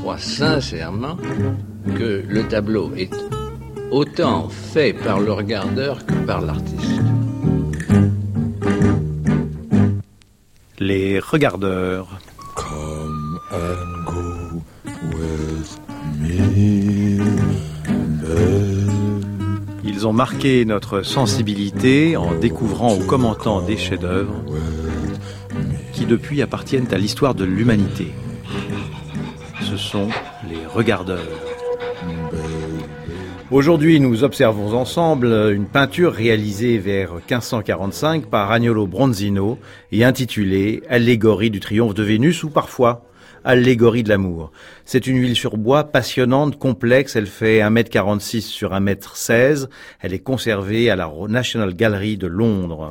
crois sincèrement que le tableau est autant fait par le regardeur que par l'artiste. Les regardeurs. Come and go with me, babe. Ils ont marqué notre sensibilité en découvrant ou commentant des chefs-d'œuvre qui depuis appartiennent à l'histoire de l'humanité. Ce sont les regardeurs. Aujourd'hui, nous observons ensemble une peinture réalisée vers 1545 par Agnolo Bronzino et intitulée « Allégorie du triomphe de Vénus » ou parfois « Allégorie de l'amour ». C'est une huile sur bois passionnante, complexe, elle fait 1,46 m sur 1,16 m. Elle est conservée à la National Gallery de Londres.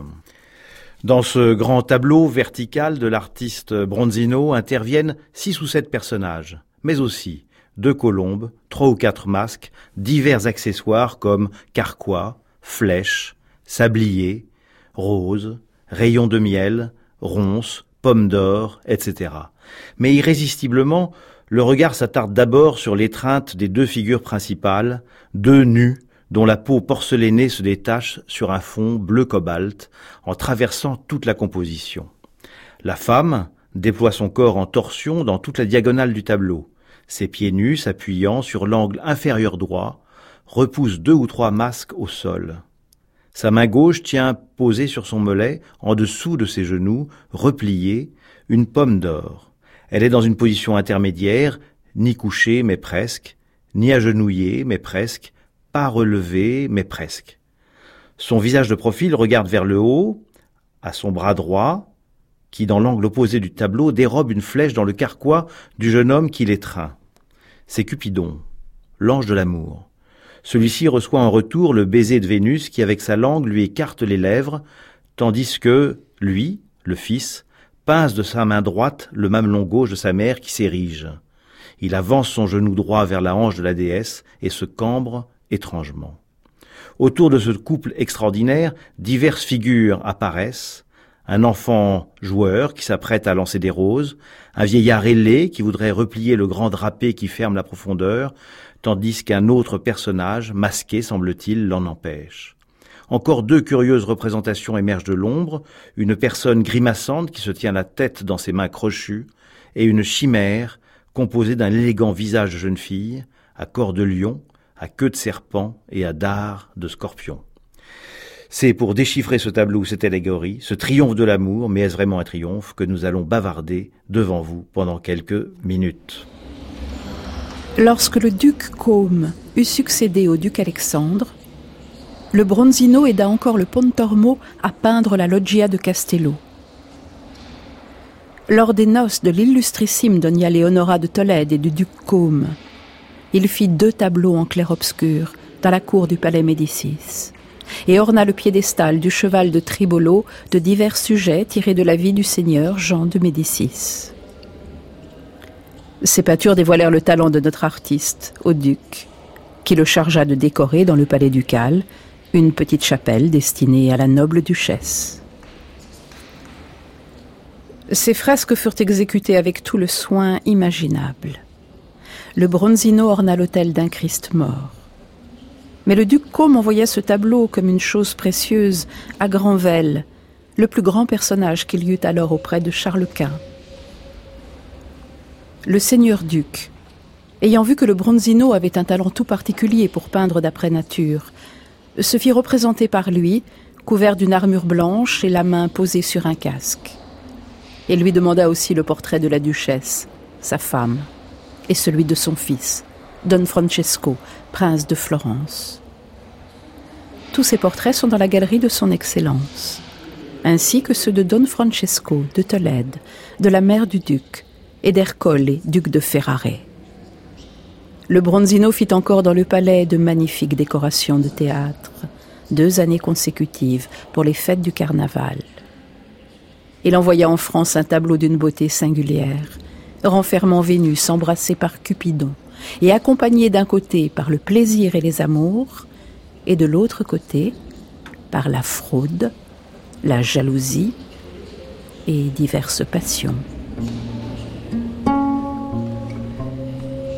Dans ce grand tableau vertical de l'artiste Bronzino interviennent 6 ou 7 personnages, mais aussi 2 colombes, 3 ou 4 masques, divers accessoires comme carquois, flèches, sabliers, roses, rayons de miel, ronces, pommes d'or, etc. Mais irrésistiblement, le regard s'attarde d'abord sur l'étreinte des 2 figures principales, 2 nus, dont la peau porcelainée se détache sur un fond bleu cobalt, en traversant toute la composition. La femme déploie son corps en torsion dans toute la diagonale du tableau. Ses pieds nus, s'appuyant sur l'angle inférieur droit, repoussent 2 ou 3 masques au sol. Sa main gauche tient posée sur son mollet, en dessous de ses genoux, repliée, une pomme d'or. Elle est dans une position intermédiaire, ni couchée mais presque, ni agenouillée mais presque, pas relevée mais presque. Son visage de profil regarde vers le haut, à son bras droit, qui, dans l'angle opposé du tableau, dérobe une flèche dans le carquois du jeune homme qui l'étreint. C'est Cupidon, l'ange de l'amour. Celui-ci reçoit en retour le baiser de Vénus qui, avec sa langue, lui écarte les lèvres, tandis que, lui, le fils, pince de sa main droite le mamelon gauche de sa mère qui s'érige. Il avance son genou droit vers la hanche de la déesse et se cambre étrangement. Autour de ce couple extraordinaire, diverses figures apparaissent. Un enfant joueur qui s'apprête à lancer des roses, un vieillard ailé qui voudrait replier le grand drapé qui ferme la profondeur, tandis qu'un autre personnage, masqué semble-t-il, l'en empêche. Encore 2 curieuses représentations émergent de l'ombre, une personne grimaçante qui se tient la tête dans ses mains crochues, et une chimère composée d'un élégant visage de jeune fille, à corps de lion, à queue de serpent et à dard de scorpion. C'est pour déchiffrer ce tableau, cette allégorie, ce triomphe de l'amour, mais est-ce vraiment un triomphe, que nous allons bavarder devant vous pendant quelques minutes. Lorsque le duc Côme eut succédé au duc Alexandre, le Bronzino aida encore le Pontormo à peindre la loggia de Castello. Lors des noces de l'illustrissime Dona Leonora de Tolède et du duc Côme, il fit 2 tableaux en clair-obscur dans la cour du palais Médicis et orna le piédestal du cheval de Tribolo de divers sujets tirés de la vie du seigneur Jean de Médicis. Ces peintures dévoilèrent le talent de notre artiste, au duc, qui le chargea de décorer dans le palais ducal une petite chapelle destinée à la noble duchesse. Ces fresques furent exécutées avec tout le soin imaginable. Le Bronzino orna l'autel d'un Christ mort. Mais le duc Côme envoya ce tableau comme une chose précieuse à Granvelle, le plus grand personnage qu'il y eut alors auprès de Charles Quint. Le seigneur duc, ayant vu que le Bronzino avait un talent tout particulier pour peindre d'après nature, se fit représenter par lui, couvert d'une armure blanche et la main posée sur un casque. Il lui demanda aussi le portrait de la duchesse, sa femme, et celui de son fils, Don Francesco, prince de Florence. Tous ces portraits sont dans la galerie de son Excellence, ainsi que ceux de Don Francesco de Tolède, de la mère du duc, et d'Ercole, duc de Ferrare. Le Bronzino fit encore dans le palais de magnifiques décorations de théâtre, 2 années consécutives pour les fêtes du carnaval. Il envoya en France un tableau d'une beauté singulière, renfermant Vénus embrassée par Cupidon et accompagnée d'un côté par le plaisir et les amours, et de l'autre côté par la fraude, la jalousie et diverses passions.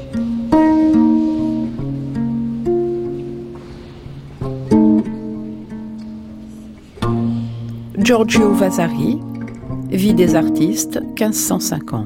Giorgio Vasari, Vie des artistes, 1550.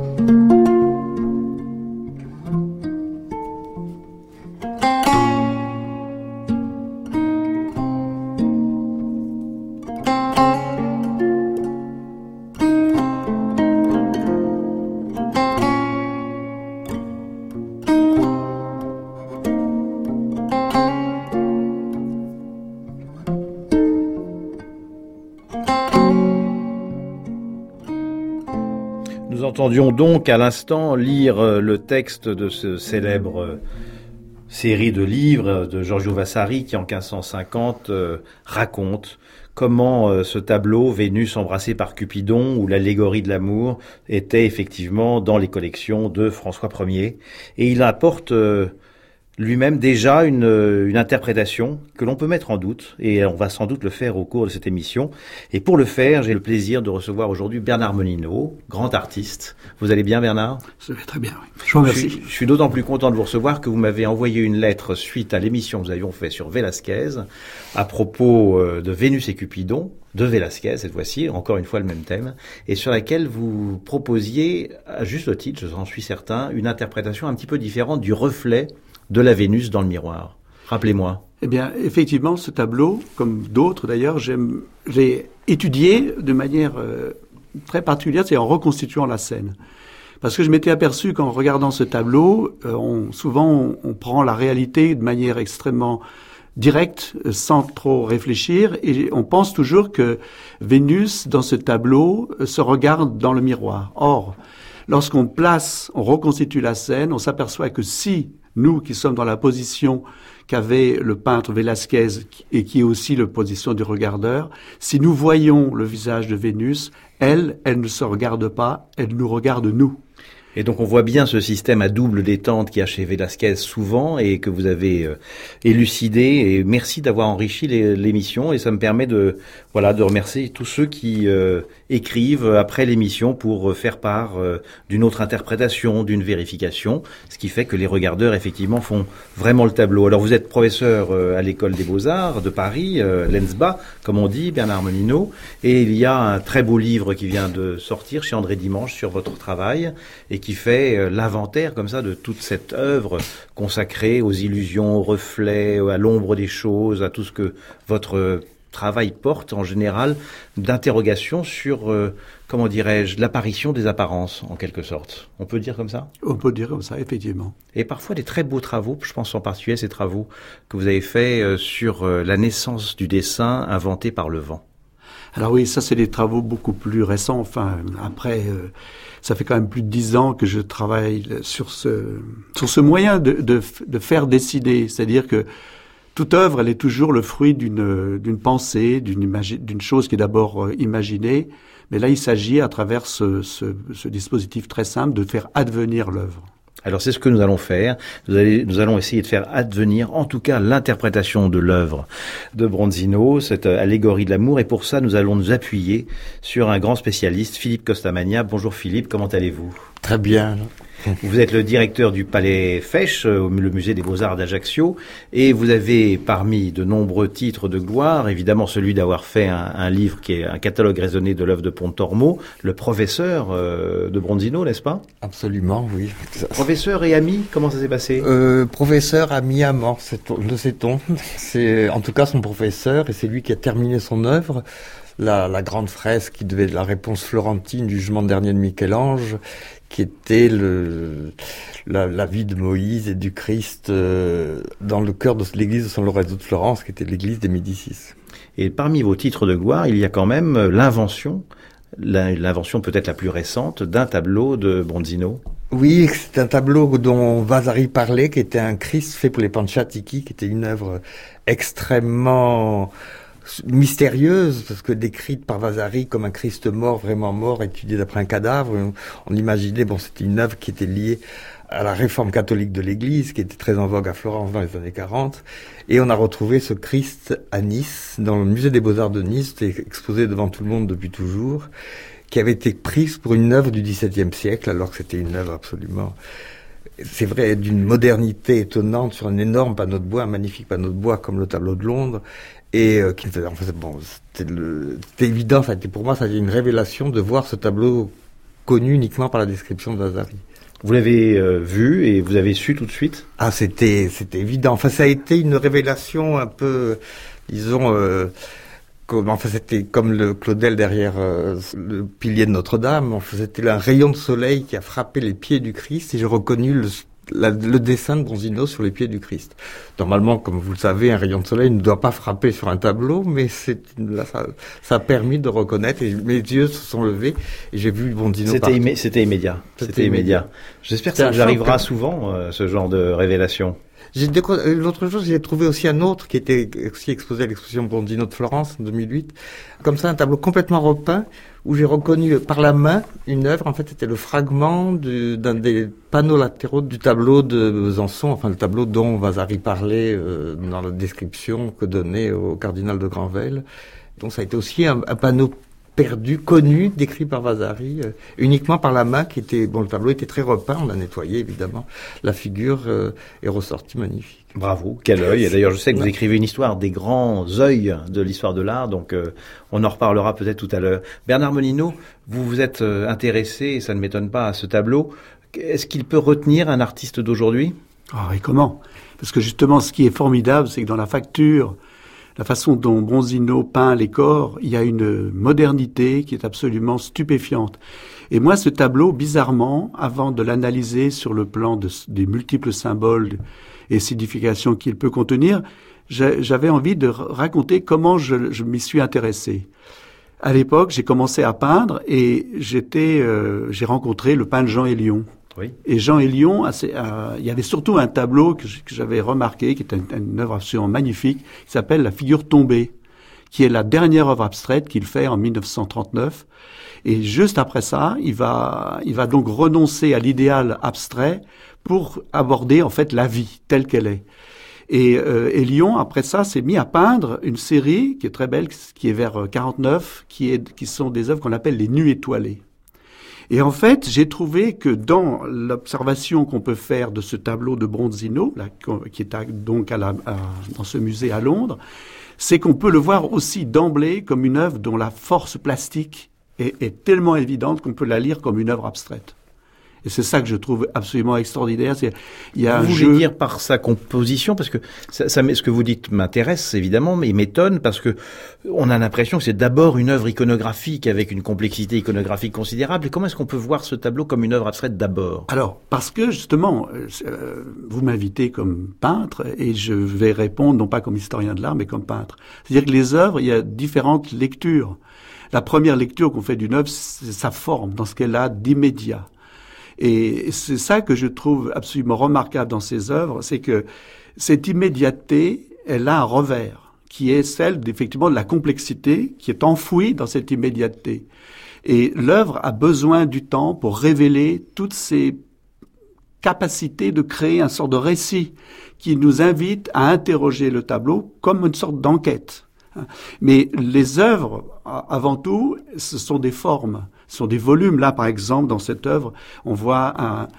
Nous entendions donc à l'instant lire le texte de ce célèbre série de livres de Giorgio Vasari qui en 1550 raconte comment ce tableau Vénus embrassée par Cupidon ou l'allégorie de l'amour était effectivement dans les collections de François Ier, et il apporte lui-même déjà une interprétation que l'on peut mettre en doute, et on va sans doute le faire au cours de cette émission. Et pour le faire, j'ai le plaisir de recevoir aujourd'hui Bernard Monino, grand artiste. Vous allez bien, Bernard ? Ça va très bien, oui. Je vous remercie. Je suis d'autant plus content de vous recevoir que vous m'avez envoyé une lettre suite à l'émission que nous avions faite sur Velázquez à propos de Vénus et Cupidon, de Velázquez cette fois-ci, encore une fois le même thème, et sur laquelle vous proposiez, à juste titre, je en suis certain, une interprétation un petit peu différente du reflet de la Vénus dans le miroir. Rappelez-moi. Eh bien, effectivement, ce tableau, comme d'autres d'ailleurs, j'ai étudié de manière très particulière, c'est en reconstituant la scène. Parce que je m'étais aperçu qu'en regardant ce tableau, souvent on prend la réalité de manière extrêmement directe, sans trop réfléchir, et on pense toujours que Vénus, dans ce tableau, se regarde dans le miroir. Or, lorsqu'on reconstitue la scène, on s'aperçoit que si nous qui sommes dans la position qu'avait le peintre Velázquez et qui est aussi la position du regardeur, si nous voyons le visage de Vénus, elle ne se regarde pas, elle nous regarde nous. Et donc on voit bien ce système à double détente qu'il y a chez Velázquez souvent et que vous avez élucidé, et merci d'avoir enrichi l'émission, et ça me permet de remercier tous ceux qui écrivent après l'émission pour faire part d'une autre interprétation, d'une vérification, ce qui fait que les regardeurs effectivement font vraiment le tableau. Alors vous êtes professeur à l'école des Beaux-Arts de Paris, l'ENSBA comme on dit, Bernard Monino, et il y a un très beau livre qui vient de sortir chez André Dimanche sur votre travail et qui fait l'inventaire comme ça de toute cette œuvre consacrée aux illusions, aux reflets, à l'ombre des choses, à tout ce que votre travail porte en général d'interrogation sur, l'apparition des apparences en quelque sorte. On peut dire comme ça ? On peut dire comme ça, effectivement. Et parfois des très beaux travaux, je pense en particulier à ces travaux que vous avez faits sur la naissance du dessin inventé par le vent. Alors oui, ça c'est des travaux beaucoup plus récents. Enfin, après, ça fait quand même plus de 10 ans que je travaille sur ce moyen de faire dessiner. C'est-à-dire que toute œuvre, elle est toujours le fruit d'une pensée, d'une chose qui est d'abord imaginée. Mais là, il s'agit, à travers ce dispositif très simple, de faire advenir l'œuvre. Alors c'est ce que nous allons faire. Nous allons essayer de faire advenir, en tout cas, l'interprétation de l'œuvre de Bronzino, cette allégorie de l'amour. Et pour ça, nous allons nous appuyer sur un grand spécialiste, Philippe Costamagna. Bonjour Philippe, comment allez-vous ? Très bien. Vous êtes le directeur du Palais Fesch, le musée des Beaux-Arts d'Ajaccio, et vous avez parmi de nombreux titres de gloire, évidemment celui d'avoir fait un livre qui est un catalogue raisonné de l'œuvre de Pontormo, le professeur de Bronzino, n'est-ce pas ? Absolument, oui. Professeur et ami, comment ça s'est passé ? Professeur, ami, amant, le sait-on. C'est en tout cas son professeur, et c'est lui qui a terminé son œuvre. La grande fresque qui devait être la réponse florentine du Jugement dernier de Michel-Ange, qui était la vie de Moïse et du Christ dans le cœur de l'église de San Lorenzo de Florence, qui était l'église des Médicis. Et parmi vos titres de gloire, il y a quand même l'invention peut-être la plus récente, d'un tableau de Bronzino. Oui, c'est un tableau dont Vasari parlait, qui était un Christ fait pour les Panciatichi, qui était une œuvre extrêmement mystérieuse, parce que décrite par Vasari comme un Christ mort, vraiment mort, étudié d'après un cadavre. On imaginait, c'était une œuvre qui était liée à la réforme catholique de l'Église, qui était très en vogue à Florence dans les années 40. Et on a retrouvé ce Christ à Nice, dans le musée des Beaux-Arts de Nice, c'était exposé devant tout le monde depuis toujours, qui avait été prise pour une œuvre du XVIIe siècle, alors que c'était une œuvre absolument, c'est vrai, d'une modernité étonnante, sur un énorme panneau de bois, un magnifique panneau de bois comme le tableau de Londres, et qui me faisait, en fait, bon, c'était évident, ça a été pour moi, ça a été une révélation de voir ce tableau connu uniquement par la description de Vasari. Vous l'avez vu et vous avez su tout de suite? Ah, c'était évident. Enfin, ça a été une révélation un peu, disons, c'était comme le Claudel derrière le pilier de Notre-Dame. Enfin, c'était un rayon de soleil qui a frappé les pieds du Christ et j'ai reconnu le dessin de Bronzino sur les pieds du Christ. Normalement, comme vous le savez, un rayon de soleil ne doit pas frapper sur un tableau, mais ça a permis de reconnaître et mes yeux se sont levés et j'ai vu Bronzino partout. C'était immédiat. J'espère que ça vous arrivera souvent, ce genre de révélation. L'autre jour, j'ai trouvé aussi un autre qui était aussi exposé à l'exposition Bronzino de Florence en 2008. Comme ça, un tableau complètement repeint où j'ai reconnu par la main une œuvre. En fait, c'était le fragment d'un des panneaux latéraux du tableau de Besançon, enfin le tableau dont Vasari parlait dans la description que donnait au cardinal de Granvelle. Donc ça a été aussi un panneau perdu, connu, décrit par Vasari, uniquement par la main qui était, bon, le tableau était très repeint, on l'a nettoyé évidemment, la figure est ressortie magnifique. Bravo, quel œil. Et d'ailleurs, je sais que vous écrivez une histoire des grands œils de l'histoire de l'art, donc on en reparlera peut-être tout à l'heure. Bernard Monino, vous vous êtes intéressé, et ça ne m'étonne pas, à ce tableau. Est-ce qu'il peut retenir un artiste d'aujourd'hui? Ah, et comment? Parce que justement, ce qui est formidable, c'est que dans la facture, la façon dont Bronzino peint les corps, il y a une modernité qui est absolument stupéfiante. Et moi, ce tableau, bizarrement, avant de l'analyser sur le plan des multiples symboles et significations qu'il peut contenir, j'avais envie de raconter comment je m'y suis intéressé. À l'époque, j'ai commencé à peindre et j'ai rencontré le peintre Jean Hélion. Oui. Et Jean Hélion, il y avait surtout un tableau que j'avais remarqué, qui était une œuvre absolument magnifique, qui s'appelle La figure tombée, qui est la dernière œuvre abstraite qu'il fait en 1939. Et juste après ça, il va donc renoncer à l'idéal abstrait pour aborder en fait la vie telle qu'elle est. Et Hélion, après ça, s'est mis à peindre une série qui est très belle, qui est vers 49, qui sont des œuvres qu'on appelle les nues étoilées. Et en fait, j'ai trouvé que dans l'observation qu'on peut faire de ce tableau de Bronzino, là, qui est donc dans ce musée à Londres, c'est qu'on peut le voir aussi d'emblée comme une œuvre dont la force plastique est tellement évidente qu'on peut la lire comme une œuvre abstraite. Et c'est ça que je trouve absolument extraordinaire. Il y a vous voulez dire par sa composition, parce que ce que vous dites m'intéresse évidemment, mais il m'étonne parce que on a l'impression que c'est d'abord une œuvre iconographique avec une complexité iconographique considérable. Et comment est-ce qu'on peut voir ce tableau comme une œuvre abstraite d'abord? Alors, parce que justement, vous m'invitez comme peintre et je vais répondre non pas comme historien de l'art, mais comme peintre. C'est-à-dire que les œuvres, il y a différentes lectures. La première lecture qu'on fait d'une œuvre, c'est sa forme, dans ce qu'elle a d'immédiat. Et c'est ça que je trouve absolument remarquable dans ces œuvres, c'est que cette immédiateté, elle a un revers, qui est celle effectivement de la complexité qui est enfouie dans cette immédiateté. Et l'œuvre a besoin du temps pour révéler toutes ces capacités de créer un sort de récit qui nous invite à interroger le tableau comme une sorte d'enquête. Mais les œuvres, avant tout, ce sont des formes, ce sont des volumes. Là, par exemple, dans cette œuvre, on voit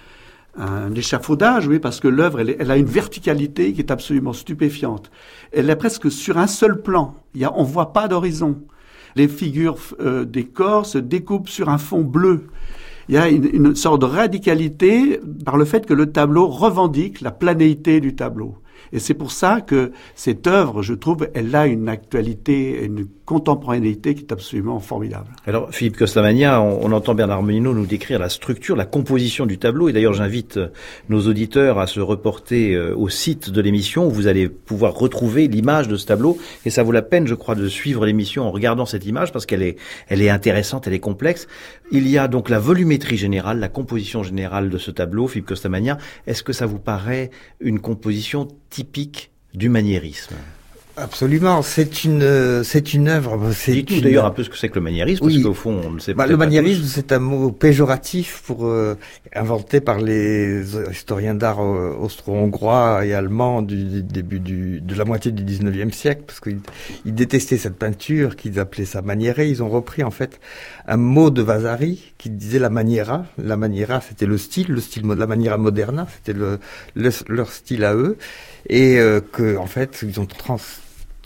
un échafaudage, oui, parce que l'œuvre, elle a une verticalité qui est absolument stupéfiante. Elle est presque sur un seul plan. On voit pas d'horizon. Les figures des corps se découpent sur un fond bleu. Il y a une sorte de radicalité par le fait que le tableau revendique la planéité du tableau. Et c'est pour ça que cette œuvre, je trouve, elle a une actualité, une contemporanéité qui est absolument formidable. Alors, Philippe Costamagna, on entend Bernard Monino nous décrire la structure, la composition du tableau. Et d'ailleurs, j'invite nos auditeurs à se reporter au site de l'émission où vous allez pouvoir retrouver l'image de ce tableau. Et ça vaut la peine, je crois, de suivre l'émission en regardant cette image parce qu'elle est intéressante, elle est complexe. Il y a donc la volumétrie générale, la composition générale de ce tableau, Philippe Costamagna. Est-ce que ça vous paraît une composition typique du maniérisme? Absolument, c'est une œuvre. Dites-nous d'ailleurs un peu ce que c'est que le maniérisme, parce qu'au fond, on ne sait pas. Le maniérisme, c'est un mot péjoratif inventé par les historiens d'art austro-hongrois et allemands du début de la moitié du 19e siècle, parce qu'ils détestaient cette peinture, qu'ils appelaient ça maniérée. Ils ont repris, en fait, un mot de Vasari qui disait la maniera. La maniera, c'était le style, la maniera moderna, c'était leur style à eux. Et que, en fait, ils ont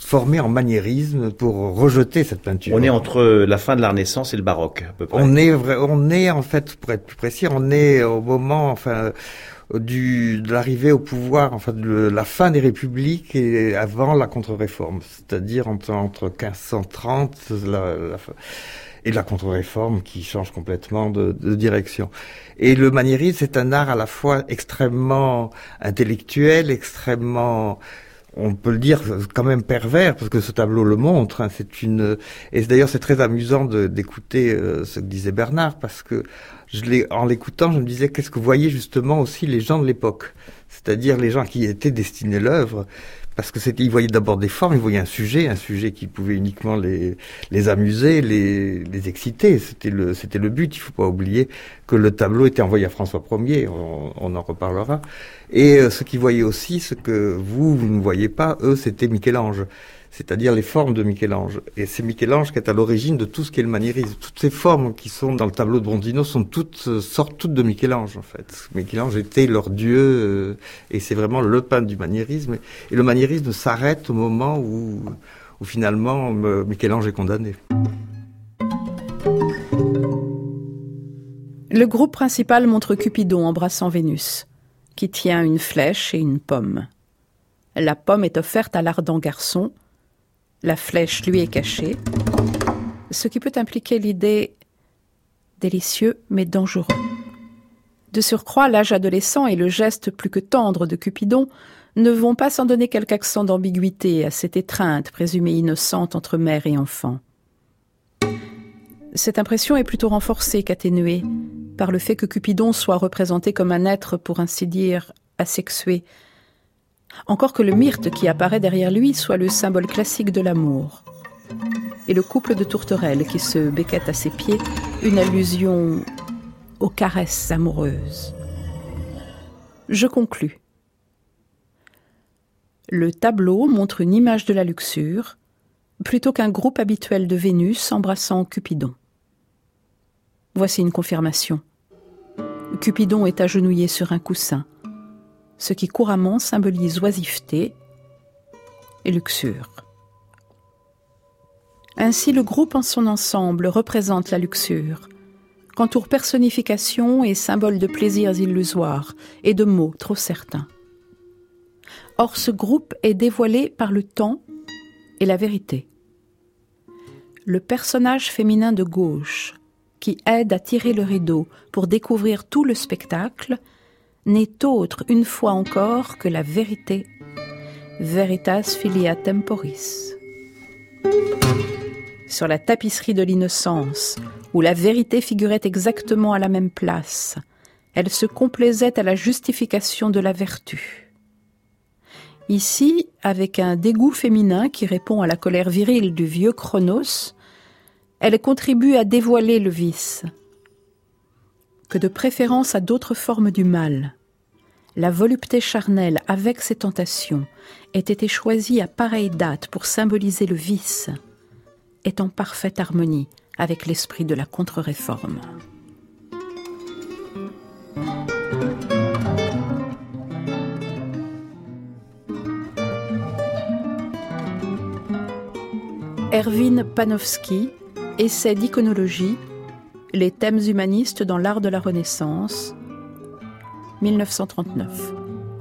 transformé en maniérisme pour rejeter cette peinture. On est entre la fin de la Renaissance et le baroque, à peu près. On est en fait, pour être plus précis, on est au moment, de l'arrivée au pouvoir, de la fin des républiques et avant la contre-réforme, c'est-à-dire entre 1530 et la contre-réforme qui change complètement de direction. Et le maniérisme, c'est un art à la fois extrêmement intellectuel, extrêmement, on peut le dire, quand même pervers, parce que ce tableau le montre. Et d'ailleurs, c'est très amusant d'écouter ce que disait Bernard, parce que en l'écoutant, je me disais, qu'est-ce que voyaient justement aussi les gens de l'époque, c'est-à-dire les gens qui étaient destinés l'œuvre, parce que ils voyaient d'abord des formes, ils voyaient un sujet qui pouvait uniquement les amuser, les exciter. C'était le but. Il faut pas oublier que le tableau était envoyé à François Ier. On en reparlera. Et ce qu'ils voyaient aussi, ce que vous ne voyez pas, eux, c'était Michel-Ange. C'est-à-dire les formes de Michel-Ange. Et c'est Michel-Ange qui est à l'origine de tout ce qui est le maniérisme. Toutes ces formes qui sont dans le tableau de Bronzino sortent toutes de Michel-Ange, en fait. Michel-Ange était leur dieu, et c'est vraiment le peintre du maniérisme. Et le maniérisme s'arrête au moment où finalement Michel-Ange est condamné. Le groupe principal montre Cupidon embrassant Vénus, qui tient une flèche et une pomme. La pomme est offerte à l'ardent garçon, la flèche lui est cachée, ce qui peut impliquer l'idée délicieux mais dangereux. De surcroît, l'âge adolescent et le geste plus que tendre de Cupidon ne vont pas sans donner quelque accent d'ambiguïté à cette étreinte présumée innocente entre mère et enfant. Cette impression est plutôt renforcée qu'atténuée par le fait que Cupidon soit représenté comme un être, pour ainsi dire, asexué, encore que le myrte qui apparaît derrière lui soit le symbole classique de l'amour. Et le couple de tourterelles qui se becquette à ses pieds, une allusion aux caresses amoureuses. Je conclus. Le tableau montre une image de la luxure, plutôt qu'un groupe habituel de Vénus embrassant Cupidon. Voici une confirmation. Cupidon est agenouillé sur un coussin, ce qui couramment symbolise oisiveté et luxure. Ainsi, le groupe en son ensemble représente la luxure, qu'entoure personnification et symbole de plaisirs illusoires et de mots trop certains. Or, ce groupe est dévoilé par le temps et la vérité. Le personnage féminin de gauche, qui aide à tirer le rideau pour découvrir tout le spectacle, n'est autre, une fois encore, que la vérité. Veritas filia temporis. Sur la tapisserie de l'innocence, où la vérité figurait exactement à la même place, elle se complaisait à la justification de la vertu. Ici, avec un dégoût féminin qui répond à la colère virile du vieux Chronos, elle contribue à dévoiler le vice, que de préférence à d'autres formes du mal. La volupté charnelle, avec ses tentations, ait été choisie à pareille date pour symboliser le vice, est en parfaite harmonie avec l'esprit de la contre-réforme. Erwin Panofsky, Essai d'iconologie, les thèmes humanistes dans l'art de la Renaissance, 1939.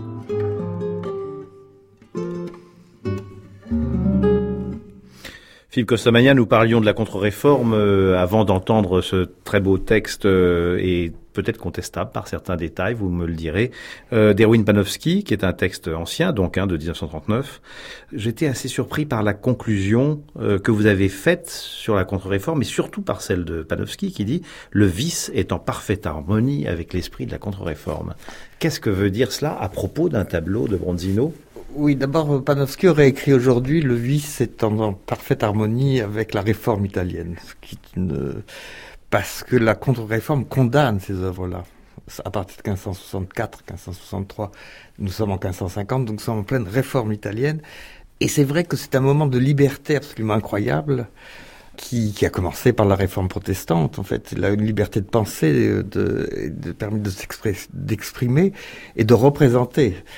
Philippe Costamagna, nous parlions de la contre-réforme avant d'entendre ce très beau texte et peut-être contestable par certains détails, vous me le direz, d'Erwin Panofsky, qui est un texte ancien, donc de 1939. J'étais assez surpris par la conclusion que vous avez faite sur la contre-réforme, et surtout par celle de Panofsky qui dit « Le vice est en parfaite harmonie avec l'esprit de la contre-réforme ». Qu'est-ce que veut dire cela à propos d'un tableau de Bronzino ? Oui, d'abord, Panofsky aurait écrit aujourd'hui « Le vice est en parfaite harmonie avec la réforme italienne », ce qui est parce que la contre-réforme condamne ces œuvres-là. À partir de 1564, 1563, nous sommes en 1550, donc nous sommes en pleine réforme italienne. Et c'est vrai que c'est un moment de liberté absolument incroyable qui a commencé par la réforme protestante, en fait. La liberté de penser, de permettre d'exprimer et de représenter.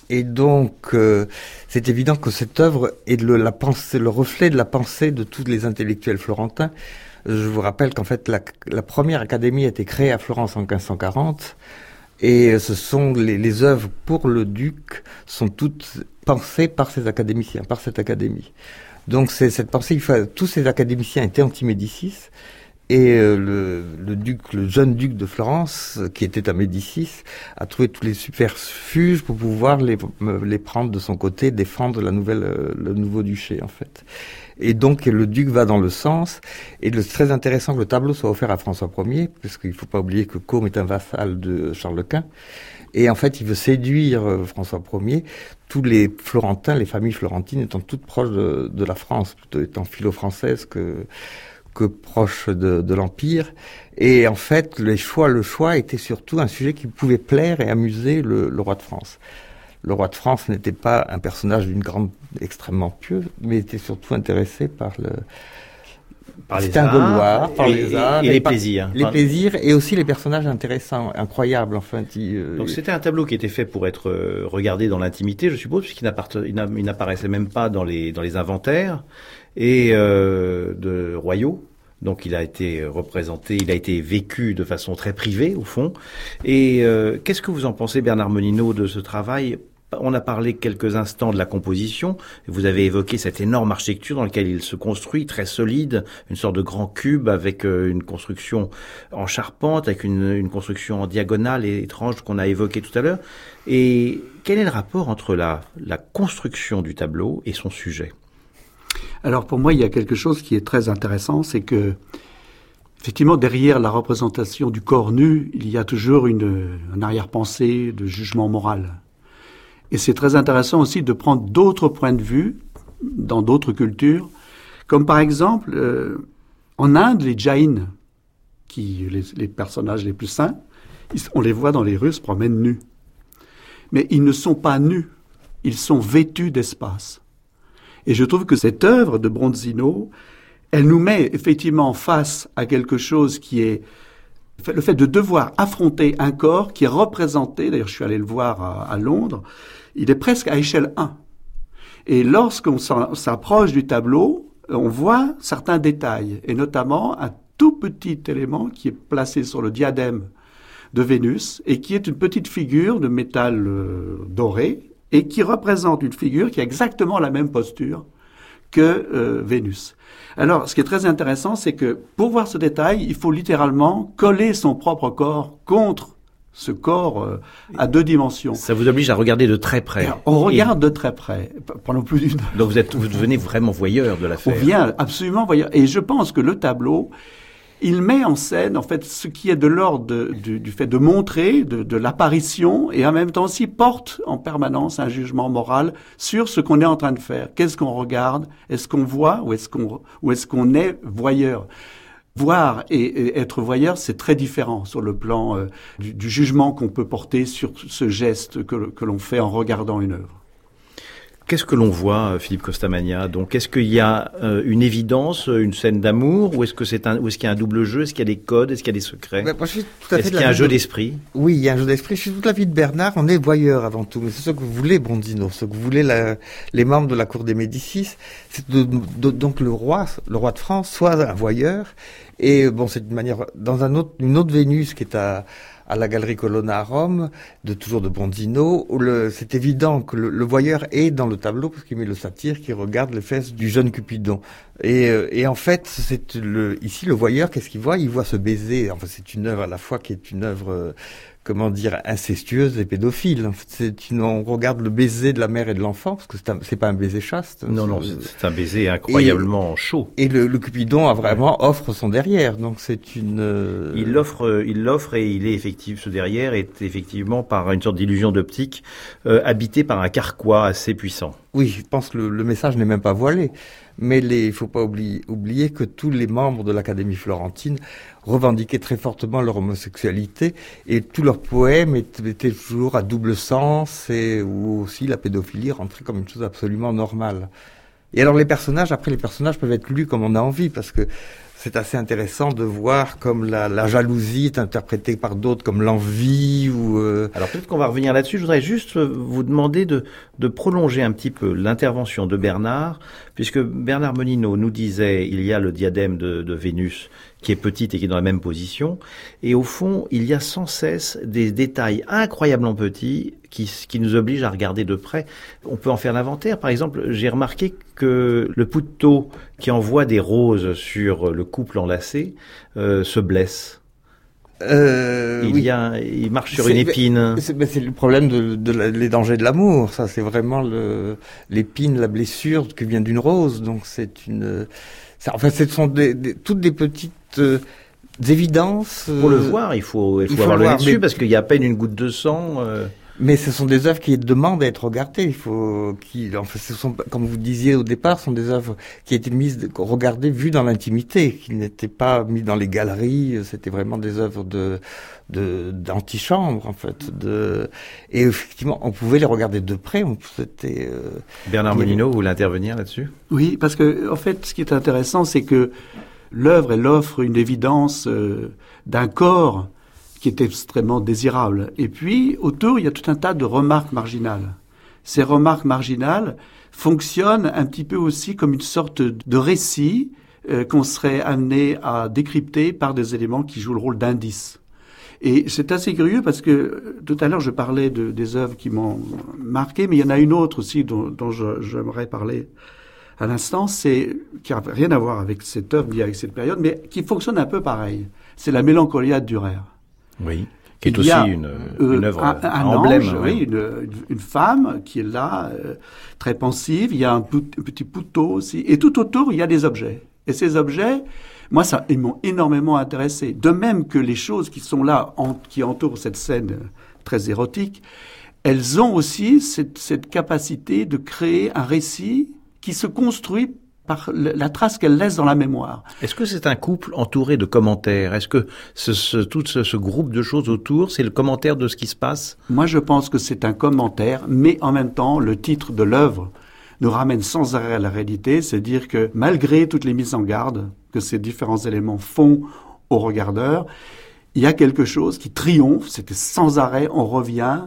Et donc, c'est évident que cette œuvre est le reflet de la pensée de tous les intellectuels florentins. Je vous rappelle qu'en fait, la première académie a été créée à Florence en 1540, et ce sont les œuvres pour le duc sont toutes pensées par ces académiciens, par cette académie. Donc c'est cette pensée, tous ces académiciens étaient anti-Médicis, et le jeune duc de Florence, qui était à Médicis, a trouvé tous les subterfuges pour pouvoir les prendre de son côté, défendre le nouveau duché en fait. Et donc le duc va dans le sens, et c'est très intéressant que le tableau soit offert à François Ier, parce qu'il ne faut pas oublier que Côme est un vassal de Charles Quint, et en fait il veut séduire François Ier, tous les Florentins, les familles florentines étant toutes proches de la France, plutôt étant philo-françaises que proches de l'Empire, et en fait le choix était surtout un sujet qui pouvait plaire et amuser le roi de France. Le roi de France n'était pas un personnage extrêmement pieux, mais était surtout intéressé par les arts, par les arts et les plaisirs. Les plaisirs et aussi les personnages intéressants, incroyables. Enfin, donc c'était un tableau qui était fait pour être regardé dans l'intimité, je suppose, puisqu'il n'apparaissait même pas dans les inventaires et de royaux. Donc il a été représenté, il a été vécu de façon très privée au fond. Et qu'est-ce que vous en pensez, Bernard Moninaud, de ce travail ? On a parlé quelques instants de la composition. Vous avez évoqué cette énorme architecture dans laquelle il se construit, très solide, une sorte de grand cube avec une construction en charpente, avec une construction en diagonale et étrange qu'on a évoqué tout à l'heure. Et quel est le rapport entre la construction du tableau et son sujet ? Alors pour moi, il y a quelque chose qui est très intéressant, c'est que effectivement derrière la représentation du corps nu, il y a toujours un arrière-pensée de jugement moral. Et c'est très intéressant aussi de prendre d'autres points de vue dans d'autres cultures, comme par exemple en Inde, les Jains, les personnages les plus saints, on les voit dans les rues se promènent nus. Mais ils ne sont pas nus, ils sont vêtus d'espace. Et je trouve que cette œuvre de Bronzino, elle nous met effectivement face à quelque chose qui est le fait de devoir affronter un corps qui est représenté, d'ailleurs je suis allé le voir à Londres, il est presque à échelle 1. Et lorsqu'on s'approche du tableau, on voit certains détails, et notamment un tout petit élément qui est placé sur le diadème de Vénus, et qui est une petite figure de métal doré, et qui représente une figure qui a exactement la même posture que Vénus. Alors, ce qui est très intéressant, c'est que pour voir ce détail, il faut littéralement coller son propre corps contre ce corps à 2 dimensions. Ça vous oblige à regarder de très près. Alors, on regarde de très près, pendant plus d'une heure. Donc vous devenez vraiment voyeur de l'affaire. On vient absolument voyeur. Et je pense que le tableau, il met en scène, en fait, ce qui est de l'ordre du fait de montrer, de l'apparition, et en même temps aussi porte en permanence un jugement moral sur ce qu'on est en train de faire. Qu'est-ce qu'on regarde? Est-ce qu'on voit ou est-ce qu'on est voyeur? Voir et être voyeur, c'est très différent sur le plan du jugement qu'on peut porter sur ce geste que l'on fait en regardant une œuvre. Qu'est-ce que l'on voit, Philippe Costamagna? Donc, est-ce qu'il y a une évidence, une scène d'amour, ou est-ce qu'il y a un double jeu? Est-ce qu'il y a des codes? Est-ce qu'il y a des secrets? Moi, je suis tout à fait est-ce qu'il y a un jeu d'esprit? Oui, il y a un jeu d'esprit. Je suis toute la vie de Bernard. On est voyeur avant tout. Mais c'est ce que vous voulez, Bronzino, ce que vous voulez les membres de la cour des Médicis. C'est donc le roi de France soit un voyeur. Et bon, c'est une manière, dans une autre Vénus qui est à la Galerie Colonna à Rome, toujours de Bronzino, où c'est évident que le voyeur est dans le tableau parce qu'il met le satyre qui regarde les fesses du jeune Cupidon. Et en fait, ici le voyeur, qu'est-ce qu'il voit? Il voit ce baiser. Enfin, c'est une œuvre à la fois qui est une œuvre, incestueuse et pédophile. On regarde le baiser de la mère et de l'enfant, parce que c'est pas un baiser chaste. Non, c'est un baiser incroyablement chaud. Et le Cupidon offre son derrière, donc c'est une... Il l'offre et il est effectif, ce derrière est effectivement par une sorte d'illusion d'optique, habité par un carquois assez puissant. Oui, je pense que le message n'est même pas voilé. Mais il faut pas oublier que tous les membres de l'Académie florentine revendiquaient très fortement leur homosexualité et tous leurs poèmes étaient toujours à double sens où aussi la pédophilie rentrait comme une chose absolument normale. Et alors les personnages peuvent être lus comme on a envie parce que c'est assez intéressant de voir comme la jalousie est interprétée par d'autres comme l'envie ou... Alors peut-être qu'on va revenir là-dessus. Je voudrais juste vous demander de prolonger un petit peu l'intervention de Bernard, puisque Bernard Monino nous disait il y a le diadème de Vénus qui est petite et qui est dans la même position, et au fond il y a sans cesse des détails incroyablement petits qui nous obligent à regarder de près. On peut en faire l'inventaire. Par exemple, j'ai remarqué que le pouteau qui envoie des roses sur le couple enlacé se blesse. Il marche sur une épine. C'est le problème les dangers de l'amour. Ça, c'est vraiment l'épine, la blessure qui vient d'une rose. Donc ce sont toutes des petites évidences. Pour le voir, il faut avoir le nez dessus parce qu'il y a à peine une goutte de sang. Mais ce sont des œuvres qui demandent à être regardées. Ce sont, comme vous disiez au départ, sont des œuvres qui étaient regardées, vues dans l'intimité, qui n'étaient pas mises dans les galeries. C'était vraiment des œuvres d'antichambre, en fait. Et effectivement, on pouvait les regarder de près. Bernard Monino, vous voulez intervenir là-dessus? Oui, parce que, en fait, ce qui est intéressant, c'est que l'œuvre, elle offre une évidence d'un corps qui est extrêmement désirable. Et puis, autour, il y a tout un tas de remarques marginales. Ces remarques marginales fonctionnent un petit peu aussi comme une sorte de récit qu'on serait amené à décrypter par des éléments qui jouent le rôle d'indices. Et c'est assez curieux parce que tout à l'heure, je parlais des œuvres qui m'ont marqué, mais il y en a une autre aussi dont j'aimerais parler à l'instant, qui n'a rien à voir avec cette œuvre ni avec cette période, mais qui fonctionne un peu pareil. C'est la Mélancolia de Dürer. Oui, qui est aussi une œuvre un emblème. Ange, oui, une femme qui est là, très pensive. Il y a un petit pouteau aussi. Et tout autour, il y a des objets. Et ces objets, moi, ils m'ont énormément intéressé. De même que les choses qui sont là, qui entourent cette scène très érotique, elles ont aussi cette capacité de créer un récit qui se construit par la trace qu'elle laisse dans la mémoire. Est-ce que c'est un couple entouré de commentaires? Est-ce que tout ce groupe de choses autour, c'est le commentaire de ce qui se passe? Moi, je pense que c'est un commentaire, mais en même temps, le titre de l'œuvre nous ramène sans arrêt à la réalité, c'est-à-dire que malgré toutes les mises en garde que ces différents éléments font au regardeur, il y a quelque chose qui triomphe, c'était sans arrêt, on revient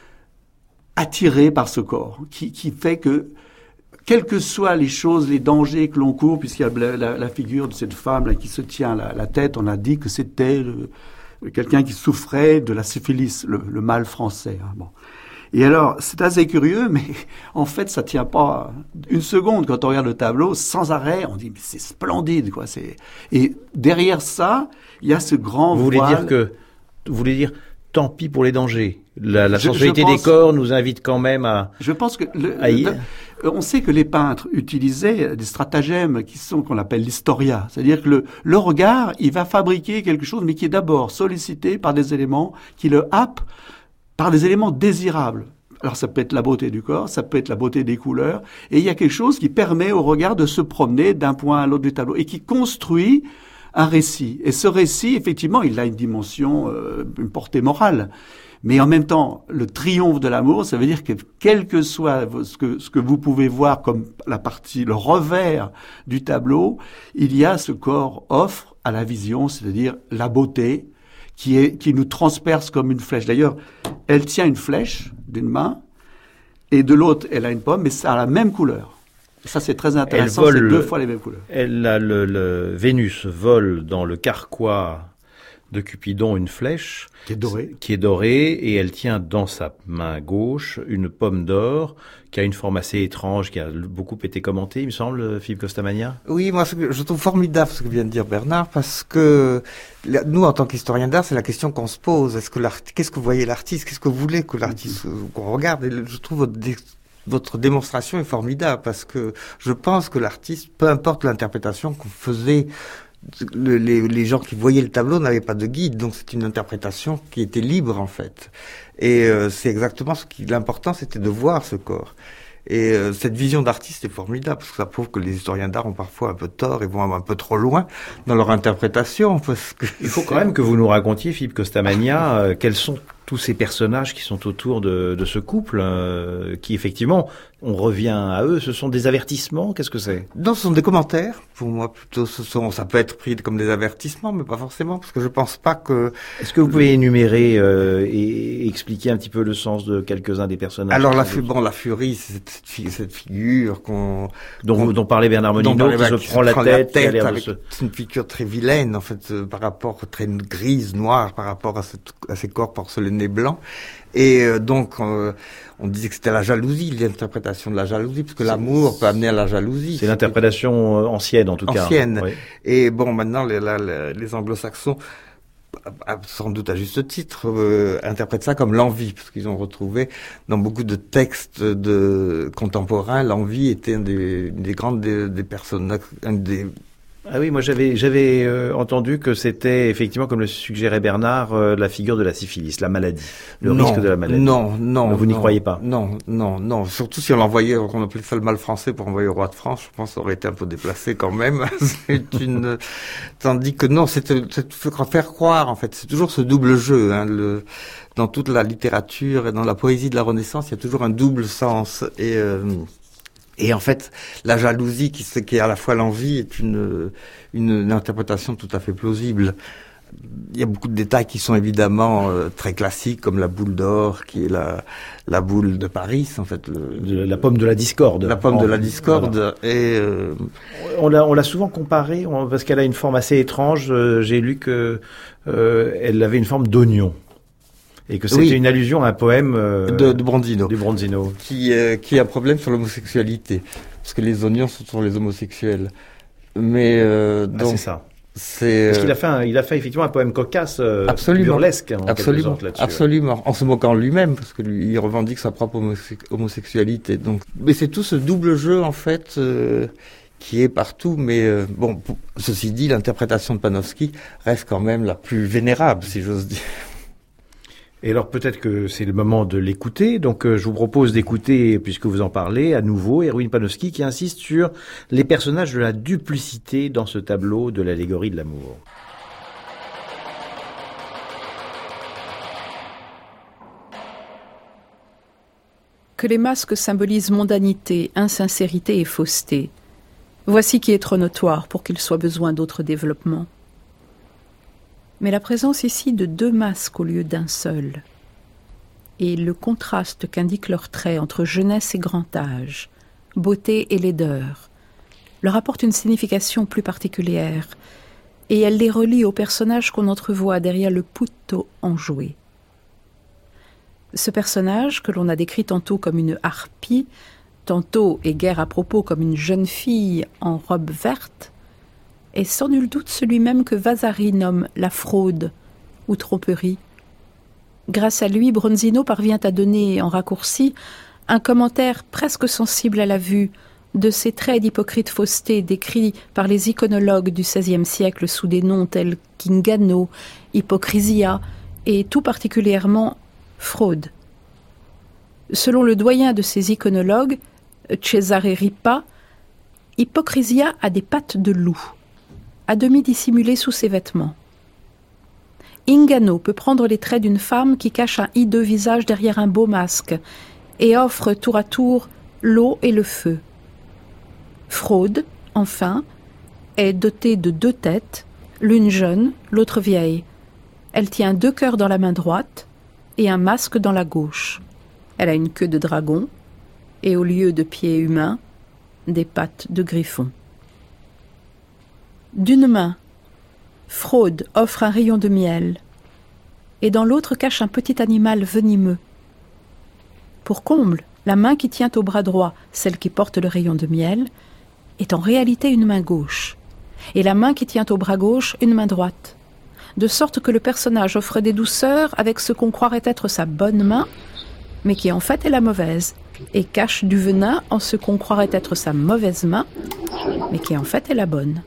attiré par ce corps, qui fait que quelles que soient les choses, les dangers que l'on court, puisqu'il y a la figure de cette femme là, qui se tient la tête, on a dit que c'était quelqu'un qui souffrait de la syphilis, le mal français. Hein, bon. Et alors, c'est assez curieux, mais en fait, ça tient pas une seconde quand on regarde le tableau, sans arrêt, on dit, mais c'est splendide, quoi. Et derrière ça, il y a ce grand voile. Vous voulez dire, tant pis pour les dangers. La sensualité des corps nous invite quand même à... Je pense que on sait que les peintres utilisaient des stratagèmes qu'on appelle l'historia. C'est-à-dire que le regard, il va fabriquer quelque chose, mais qui est d'abord sollicité par des éléments qui le happent, par des éléments désirables. Alors ça peut être la beauté du corps, ça peut être la beauté des couleurs, et il y a quelque chose qui permet au regard de se promener d'un point à l'autre du tableau, et qui construit un récit. Et ce récit, effectivement, il a une dimension, une portée morale. Mais en même temps, le triomphe de l'amour, ça veut dire que quel que soit ce que vous pouvez voir comme le revers du tableau, il y a ce corps offre à la vision, c'est-à-dire la beauté qui nous transperce comme une flèche. D'ailleurs, elle tient une flèche d'une main et de l'autre, elle a une pomme, mais ça a la même couleur. Ça, c'est très intéressant, c'est 2 fois les mêmes couleurs. Vénus vole dans le carquois de Cupidon une flèche qui est dorée et elle tient dans sa main gauche une pomme d'or qui a une forme assez étrange, qui a beaucoup été commentée, il me semble, Philippe Costamagna. Oui, moi je trouve formidable ce que vient de dire Bernard, parce que nous, en tant qu'historiens d'art, c'est la question qu'on se pose. Qu'est-ce que vous voyez l'artiste? Qu'est-ce que vous voulez que l'artiste qu'on regarde? Et je trouve votre démonstration est formidable, parce que je pense que l'artiste, peu importe l'interprétation qu'on faisait, les gens qui voyaient le tableau n'avaient pas de guide, donc c'est une interprétation qui était libre en fait. Et c'est exactement l'important, c'était de voir ce corps. Et cette vision d'artiste est formidable, parce que ça prouve que les historiens d'art ont parfois un peu tort et vont un peu trop loin dans leur interprétation. Parce que il faut quand même que vous nous racontiez, Philippe Costamagna, quels sont tous ces personnages qui sont autour de ce couple, qui effectivement, on revient à eux, ce sont des avertissements, qu'est-ce que c'est? Non, ce sont des commentaires. Pour moi, plutôt, ça peut être pris comme des avertissements, mais pas forcément, parce que je pense pas que... Est-ce que vous pouvez énumérer et expliquer un petit peu le sens de quelques-uns des personnages? Alors, la furie, c'est cette figure dont parlait Bernard Monino, qui se prend la tête avec une figure très vilaine, en fait, par rapport, très grise, noire, par rapport à ces corps porcelainés blancs. Et donc, on disait que c'était la jalousie, l'interprétation de la jalousie, parce que l'amour peut amener à la jalousie. C'est l'interprétation ancienne, en tout cas. Ancienne. Oui. Et bon, maintenant, les anglo-saxons, sans doute à juste titre, interprètent ça comme l'envie, parce qu'ils ont retrouvé dans beaucoup de textes contemporains, l'envie était un des personnages, Ah oui, moi j'avais entendu que c'était effectivement, comme le suggérait Bernard, la figure de la syphilis, la maladie, risque de la maladie. Non. Vous n'y croyez pas? Non. Surtout si on appelait ça le mal français pour envoyer au roi de France, je pense que ça aurait été un peu déplacé quand même. Tandis que non, c'est faire croire, en fait. C'est toujours ce double jeu, hein, dans toute la littérature et dans la poésie de la Renaissance, il y a toujours un double sens. Et en fait, la jalousie qui est à la fois l'envie est une interprétation tout à fait plausible. Il y a beaucoup de détails qui sont évidemment très classiques, comme la boule d'or, qui est la boule de Paris, en fait. La pomme de la discorde. La pomme de la discorde. Voilà. Et on l'a souvent comparée, parce qu'elle a une forme assez étrange. J'ai lu que elle avait une forme d'oignon. Et que c'était une allusion à un poème de Bronzino. Du Bronzino. Qui a un problème sur l'homosexualité. Parce que les oignons sont sur les homosexuels. Mais donc c'est ça. Parce qu'il a fait effectivement un poème cocasse, burlesque, en quelque sorte, là-dessus. Absolument. En se moquant lui-même, parce que lui, il revendique sa propre homosexualité. Donc, mais c'est tout ce double jeu, en fait, qui est partout. Mais bon, ceci dit, l'interprétation de Panofsky reste quand même la plus vénérable, si j'ose dire. Et alors peut-être que c'est le moment de l'écouter, donc je vous propose d'écouter, puisque vous en parlez, à nouveau, Erwin Panofsky qui insiste sur les personnages de la duplicité dans ce tableau de l'allégorie de l'amour. Que les masques symbolisent mondanité, insincérité et fausseté. Voici qui est trop notoire pour qu'il soit besoin d'autres développements. Mais la présence ici de deux masques au lieu d'un seul, et le contraste qu'indiquent leurs traits entre jeunesse et grand âge, beauté et laideur, leur apporte une signification plus particulière, et elle les relie aux personnages qu'on entrevoit derrière le putto enjoué. Ce personnage, que l'on a décrit tantôt comme une harpie, tantôt et guère à propos comme une jeune fille en robe verte, est sans nul doute celui même que Vasari nomme la fraude ou tromperie. Grâce à lui, Bronzino parvient à donner, en raccourci, un commentaire presque sensible à la vue de ces traits d'hypocrite fausseté décrits par les iconologues du XVIe siècle sous des noms tels qu'Ingano, hypocrisia et tout particulièrement fraude. Selon le doyen de ces iconologues, Cesare Ripa, hypocrisia a des pattes de loup, à demi dissimulées sous ses vêtements. Ingano peut prendre les traits d'une femme qui cache un hideux visage derrière un beau masque et offre tour à tour l'eau et le feu. Fraude, enfin, est dotée de deux têtes, l'une jeune, l'autre vieille. Elle tient deux cœurs dans la main droite et un masque dans la gauche. Elle a une queue de dragon et au lieu de pieds humains, des pattes de griffon. D'une main, Fraude offre un rayon de miel, et dans l'autre cache un petit animal venimeux. Pour comble, la main qui tient au bras droit, celle qui porte le rayon de miel, est en réalité une main gauche, et la main qui tient au bras gauche, une main droite, de sorte que le personnage offre des douceurs avec ce qu'on croirait être sa bonne main, mais qui en fait est la mauvaise, et cache du venin en ce qu'on croirait être sa mauvaise main, mais qui en fait est la bonne.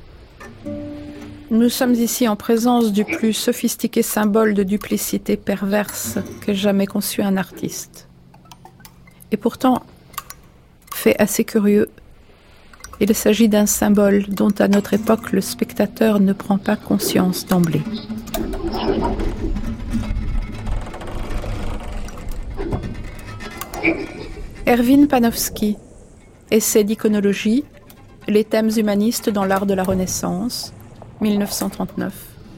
Nous sommes ici en présence du plus sophistiqué symbole de duplicité perverse qu'ait jamais conçu un artiste. Et pourtant, fait assez curieux, il s'agit d'un symbole dont à notre époque le spectateur ne prend pas conscience d'emblée. Erwin Panofsky, Essai d'iconologie, les thèmes humanistes dans l'art de la Renaissance, 1939.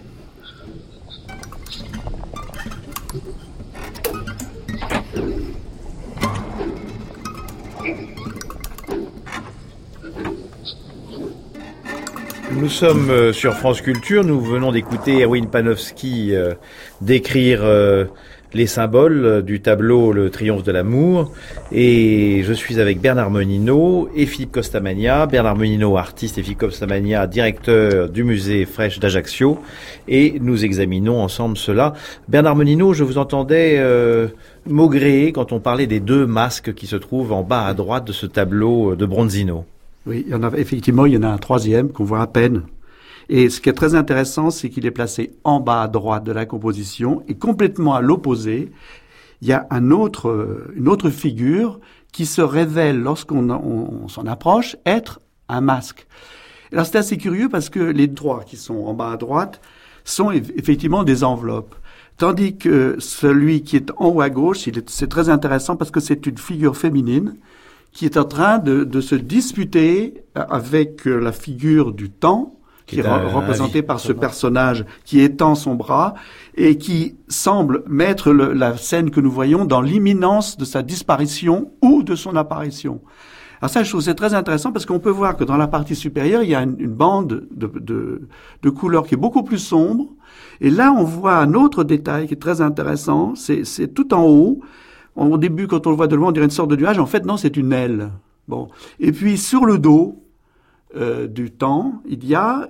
Nous sommes sur France Culture, nous venons d'écouter Erwin Panofsky décrire les symboles du tableau Le Triomphe de l'amour, et je suis avec Bernard Menino et Philippe Costamagna. Bernard Menino, artiste, et Philippe Costamagna, directeur du musée Fresh d'Ajaccio, et nous examinons ensemble cela. Bernard Menino, je vous entendais maugréer quand on parlait des 2 masques qui se trouvent en bas à droite de ce tableau de Bronzino. Oui, il y en a un 3e qu'on voit à peine. Et ce qui est très intéressant, c'est qu'il est placé en bas à droite de la composition, et complètement à l'opposé, il y a une autre figure qui se révèle lorsqu'on s'en approche être un masque. Alors c'est assez curieux parce que les 3 qui sont en bas à droite sont effectivement des enveloppes. Tandis que celui qui est en haut à gauche, c'est très intéressant parce que c'est une figure féminine qui est en train de se disputer avec la figure du temps, qui est représentée par ce personnage qui étend son bras et qui semble mettre la scène que nous voyons dans l'imminence de sa disparition ou de son apparition. Alors ça, je trouve c'est très intéressant parce qu'on peut voir que dans la partie supérieure, il y a une bande de couleurs qui est beaucoup plus sombre. Et là, on voit un autre détail qui est très intéressant. C'est tout en haut. Au début, quand on le voit de loin, on dirait une sorte de nuage. En fait, non, c'est une aile. Bon. Et puis, sur le dos du temps, il y a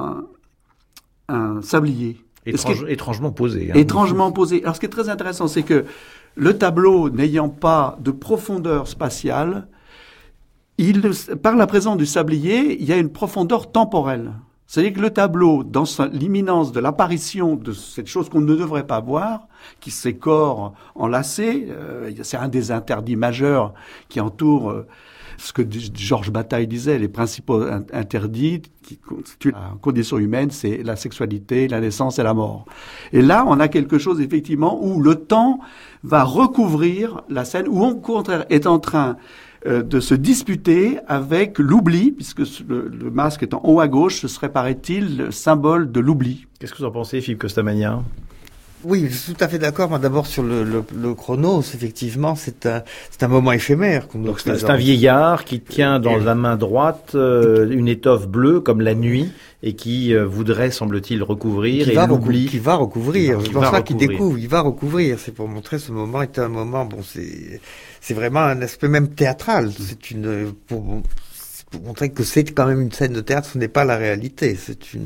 un sablier. Étrangement posé. Étrangement posé. Alors, ce qui est très intéressant, c'est que le tableau, n'ayant pas de profondeur spatiale, par la présence du sablier, il y a une profondeur temporelle. C'est-à-dire que le tableau, dans l'imminence de l'apparition de cette chose qu'on ne devrait pas voir, qui s'est corps enlacé, c'est un des interdits majeurs qui entourent ce que Georges Bataille disait, les principaux interdits qui constituent la condition humaine, c'est la sexualité, la naissance et la mort. Et là, on a quelque chose, effectivement, où le temps va recouvrir la scène, où, au contraire, est en train de se disputer avec l'oubli, puisque le masque est en haut à gauche, ce serait, paraît-il, le symbole de l'oubli. Qu'est-ce que vous en pensez, Philippe Costamagna ? Oui, je suis tout à fait d'accord. Moi, d'abord, sur le chronos, effectivement, c'est un moment éphémère. Donc, c'est un vieillard qui tient dans la main droite une étoffe bleue, comme la nuit, et qui voudrait, semble-t-il, recouvrir, et l'oubli. Qui va recouvrir. C'est pour ça qu'il découvre, il va recouvrir. C'est pour montrer ce moment est un moment, bon, c'est vraiment un aspect même théâtral. C'est pour montrer que c'est quand même une scène de théâtre, ce n'est pas la réalité.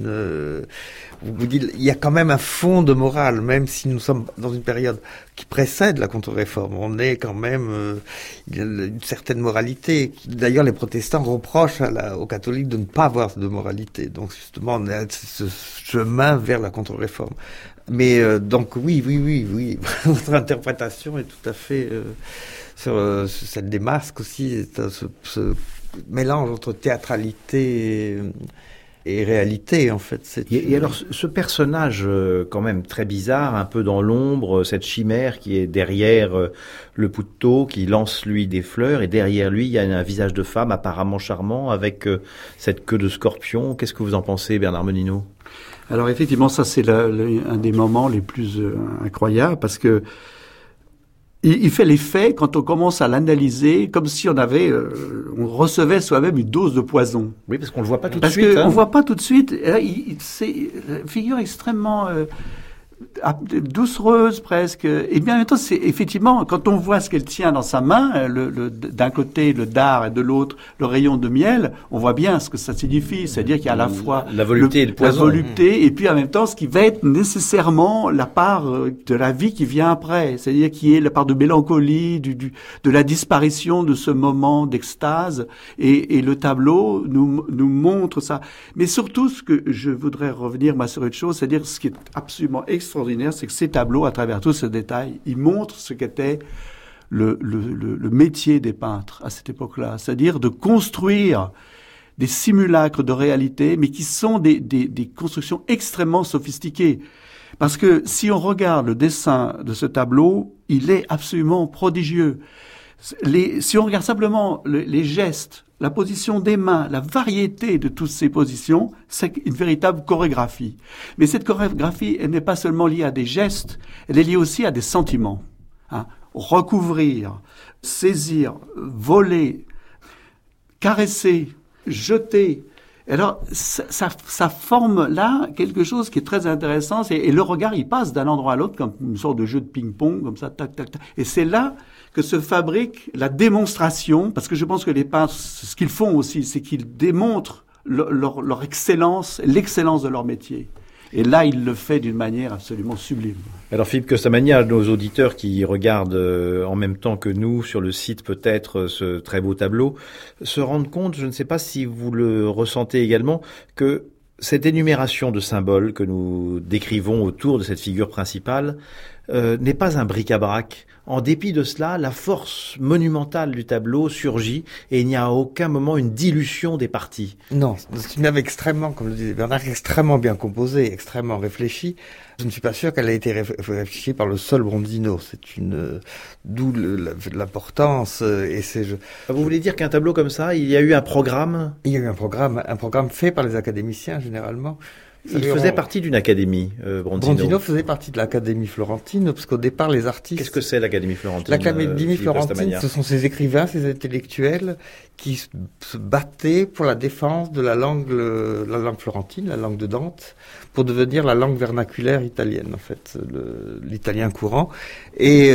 Vous dites, il y a quand même un fond de morale, même si nous sommes dans une période qui précède la contre-réforme. On est quand même, il y a une certaine moralité. D'ailleurs, les protestants reprochent aux catholiques de ne pas avoir de moralité. Donc, justement, on a ce chemin vers la contre-réforme. Mais, donc, oui. Votre interprétation est tout à fait, sur celle des masques aussi, ce mélange entre théâtralité et réalité, en fait. Et alors, ce personnage quand même très bizarre, un peu dans l'ombre, cette chimère qui est derrière le Puto, qui lance lui des fleurs, et derrière lui, il y a un visage de femme apparemment charmant, avec cette queue de scorpion. Qu'est-ce que vous en pensez, Bernard Menino ? Alors effectivement, ça c'est un des moments les plus incroyables, parce que il fait l'effet, quand on commence à l'analyser, comme si on recevait soi-même une dose de poison. Oui, parce qu'on le voit pas tout de suite. Parce qu'on voit pas tout de suite. C'est une figure extrêmement doucereuse presque. Et bien en même temps, c'est effectivement, quand on voit ce qu'elle tient dans sa main, d'un côté le dard et de l'autre le rayon de miel, on voit bien ce que ça signifie. C'est-à-dire qu'il y a à la fois la volupté et le poison. La volupté, et puis en même temps ce qui va être nécessairement la part de la vie qui vient après. C'est-à-dire qui est la part de mélancolie, de la disparition de ce moment d'extase. Et le tableau nous montre ça. Mais surtout, ce que je voudrais revenir sur une chose, c'est-à-dire ce qui est absolument extraordinaire, c'est que ces tableaux, à travers tous ces détails, ils montrent ce qu'était le métier des peintres à cette époque-là, c'est-à-dire de construire des simulacres de réalité, mais qui sont des constructions extrêmement sophistiquées. Parce que si on regarde le dessin de ce tableau, il est absolument prodigieux. Si on regarde simplement les gestes, la position des mains, la variété de toutes ces positions, c'est une véritable chorégraphie. Mais cette chorégraphie, elle n'est pas seulement liée à des gestes, elle est liée aussi à des sentiments. Recouvrir, saisir, voler, caresser, jeter. Alors, ça forme là quelque chose qui est très intéressant. Et le regard, il passe d'un endroit à l'autre comme une sorte de jeu de ping-pong, comme ça, tac, tac, tac. Et c'est là que se fabrique la démonstration, parce que je pense que les peintres, ce qu'ils font aussi, c'est qu'ils démontrent leur excellence, l'excellence de leur métier. Et là, il le fait d'une manière absolument sublime. Alors Philippe Costamagna, nos auditeurs qui regardent en même temps que nous sur le site peut-être ce très beau tableau, se rendent compte, je ne sais pas si vous le ressentez également, que cette énumération de symboles que nous décrivons autour de cette figure principale n'est pas un bric-à-brac. En dépit de cela, la force monumentale du tableau surgit et il n'y a à aucun moment une dilution des parties. Non, c'est une œuvre extrêmement, comme le disait Bernard, extrêmement bien composée, extrêmement réfléchie. Je ne suis pas sûr qu'elle ait été réfléchie par le seul Bronzino. C'est d'où l'importance et ces jeux. Vous voulez dire qu'un tableau comme ça, il y a eu un programme? Il y a eu un programme fait par les académiciens généralement. Il faisait partie d'une académie, Bronzino. Bronzino faisait partie de l'Académie florentine, parce qu'au départ, les artistes... Qu'est-ce que c'est l'Académie florentine? L'Académie florentine, ce sont ces écrivains, ces intellectuels qui se battaient pour la défense de la langue florentine, la langue de Dante, pour devenir la langue vernaculaire italienne, en fait, l'italien courant. Et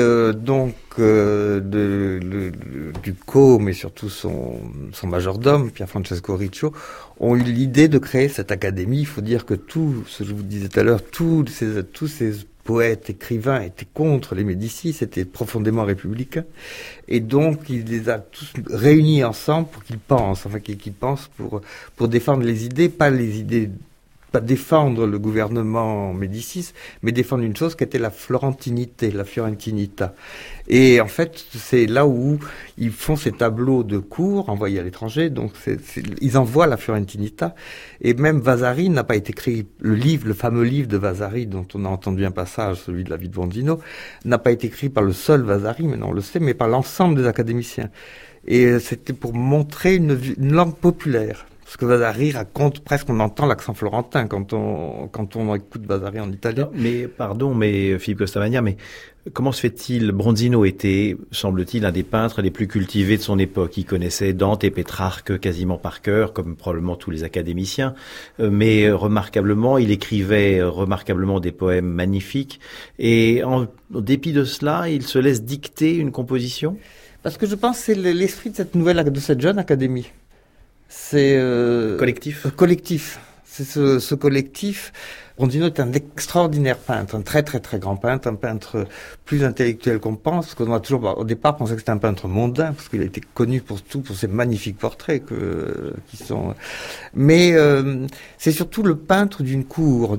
du Côme et surtout son majordome, Pier Francesco Riccio, ont eu l'idée de créer cette académie. Il faut dire que ce que je vous disais tout à l'heure, tous ces poètes, écrivains étaient contre les Médicis, étaient profondément républicains. Et donc, il les a tous réunis ensemble pour qu'ils pensent, pour défendre les idées, pas défendre le gouvernement Médicis, mais défendre une chose qui était la florentinité, la fiorentinita. Et en fait, c'est là où ils font ces tableaux de cours envoyés à l'étranger, donc ils envoient la fiorentinita. Et même Vasari n'a pas été écrit, le fameux livre de Vasari, dont on a entendu un passage, celui de la vie de Bronzino, n'a pas été écrit par le seul Vasari, maintenant on le sait, mais par l'ensemble des académiciens. Et c'était pour montrer une langue populaire. Parce que Vasari raconte presque, on entend l'accent florentin quand on écoute Vasari en italien. Mais Philippe Costamagna, mais comment se fait-il? Bronzino était, semble-t-il, un des peintres les plus cultivés de son époque. Il connaissait Dante et Pétrarque quasiment par cœur, comme probablement tous les académiciens. Mais remarquablement, il écrivait remarquablement des poèmes magnifiques. Et en dépit de cela, il se laisse dicter une composition? Parce que je pense que c'est l'esprit de cette jeune académie. C'est collectif. C'est ce collectif. Bronzino est un extraordinaire peintre, un très très très grand peintre, un peintre plus intellectuel qu'on pense, parce qu'on a toujours au départ pensé que c'était un peintre mondain, parce qu'il a été connu pour ses magnifiques portraits qui sont. Mais c'est surtout le peintre d'une cour,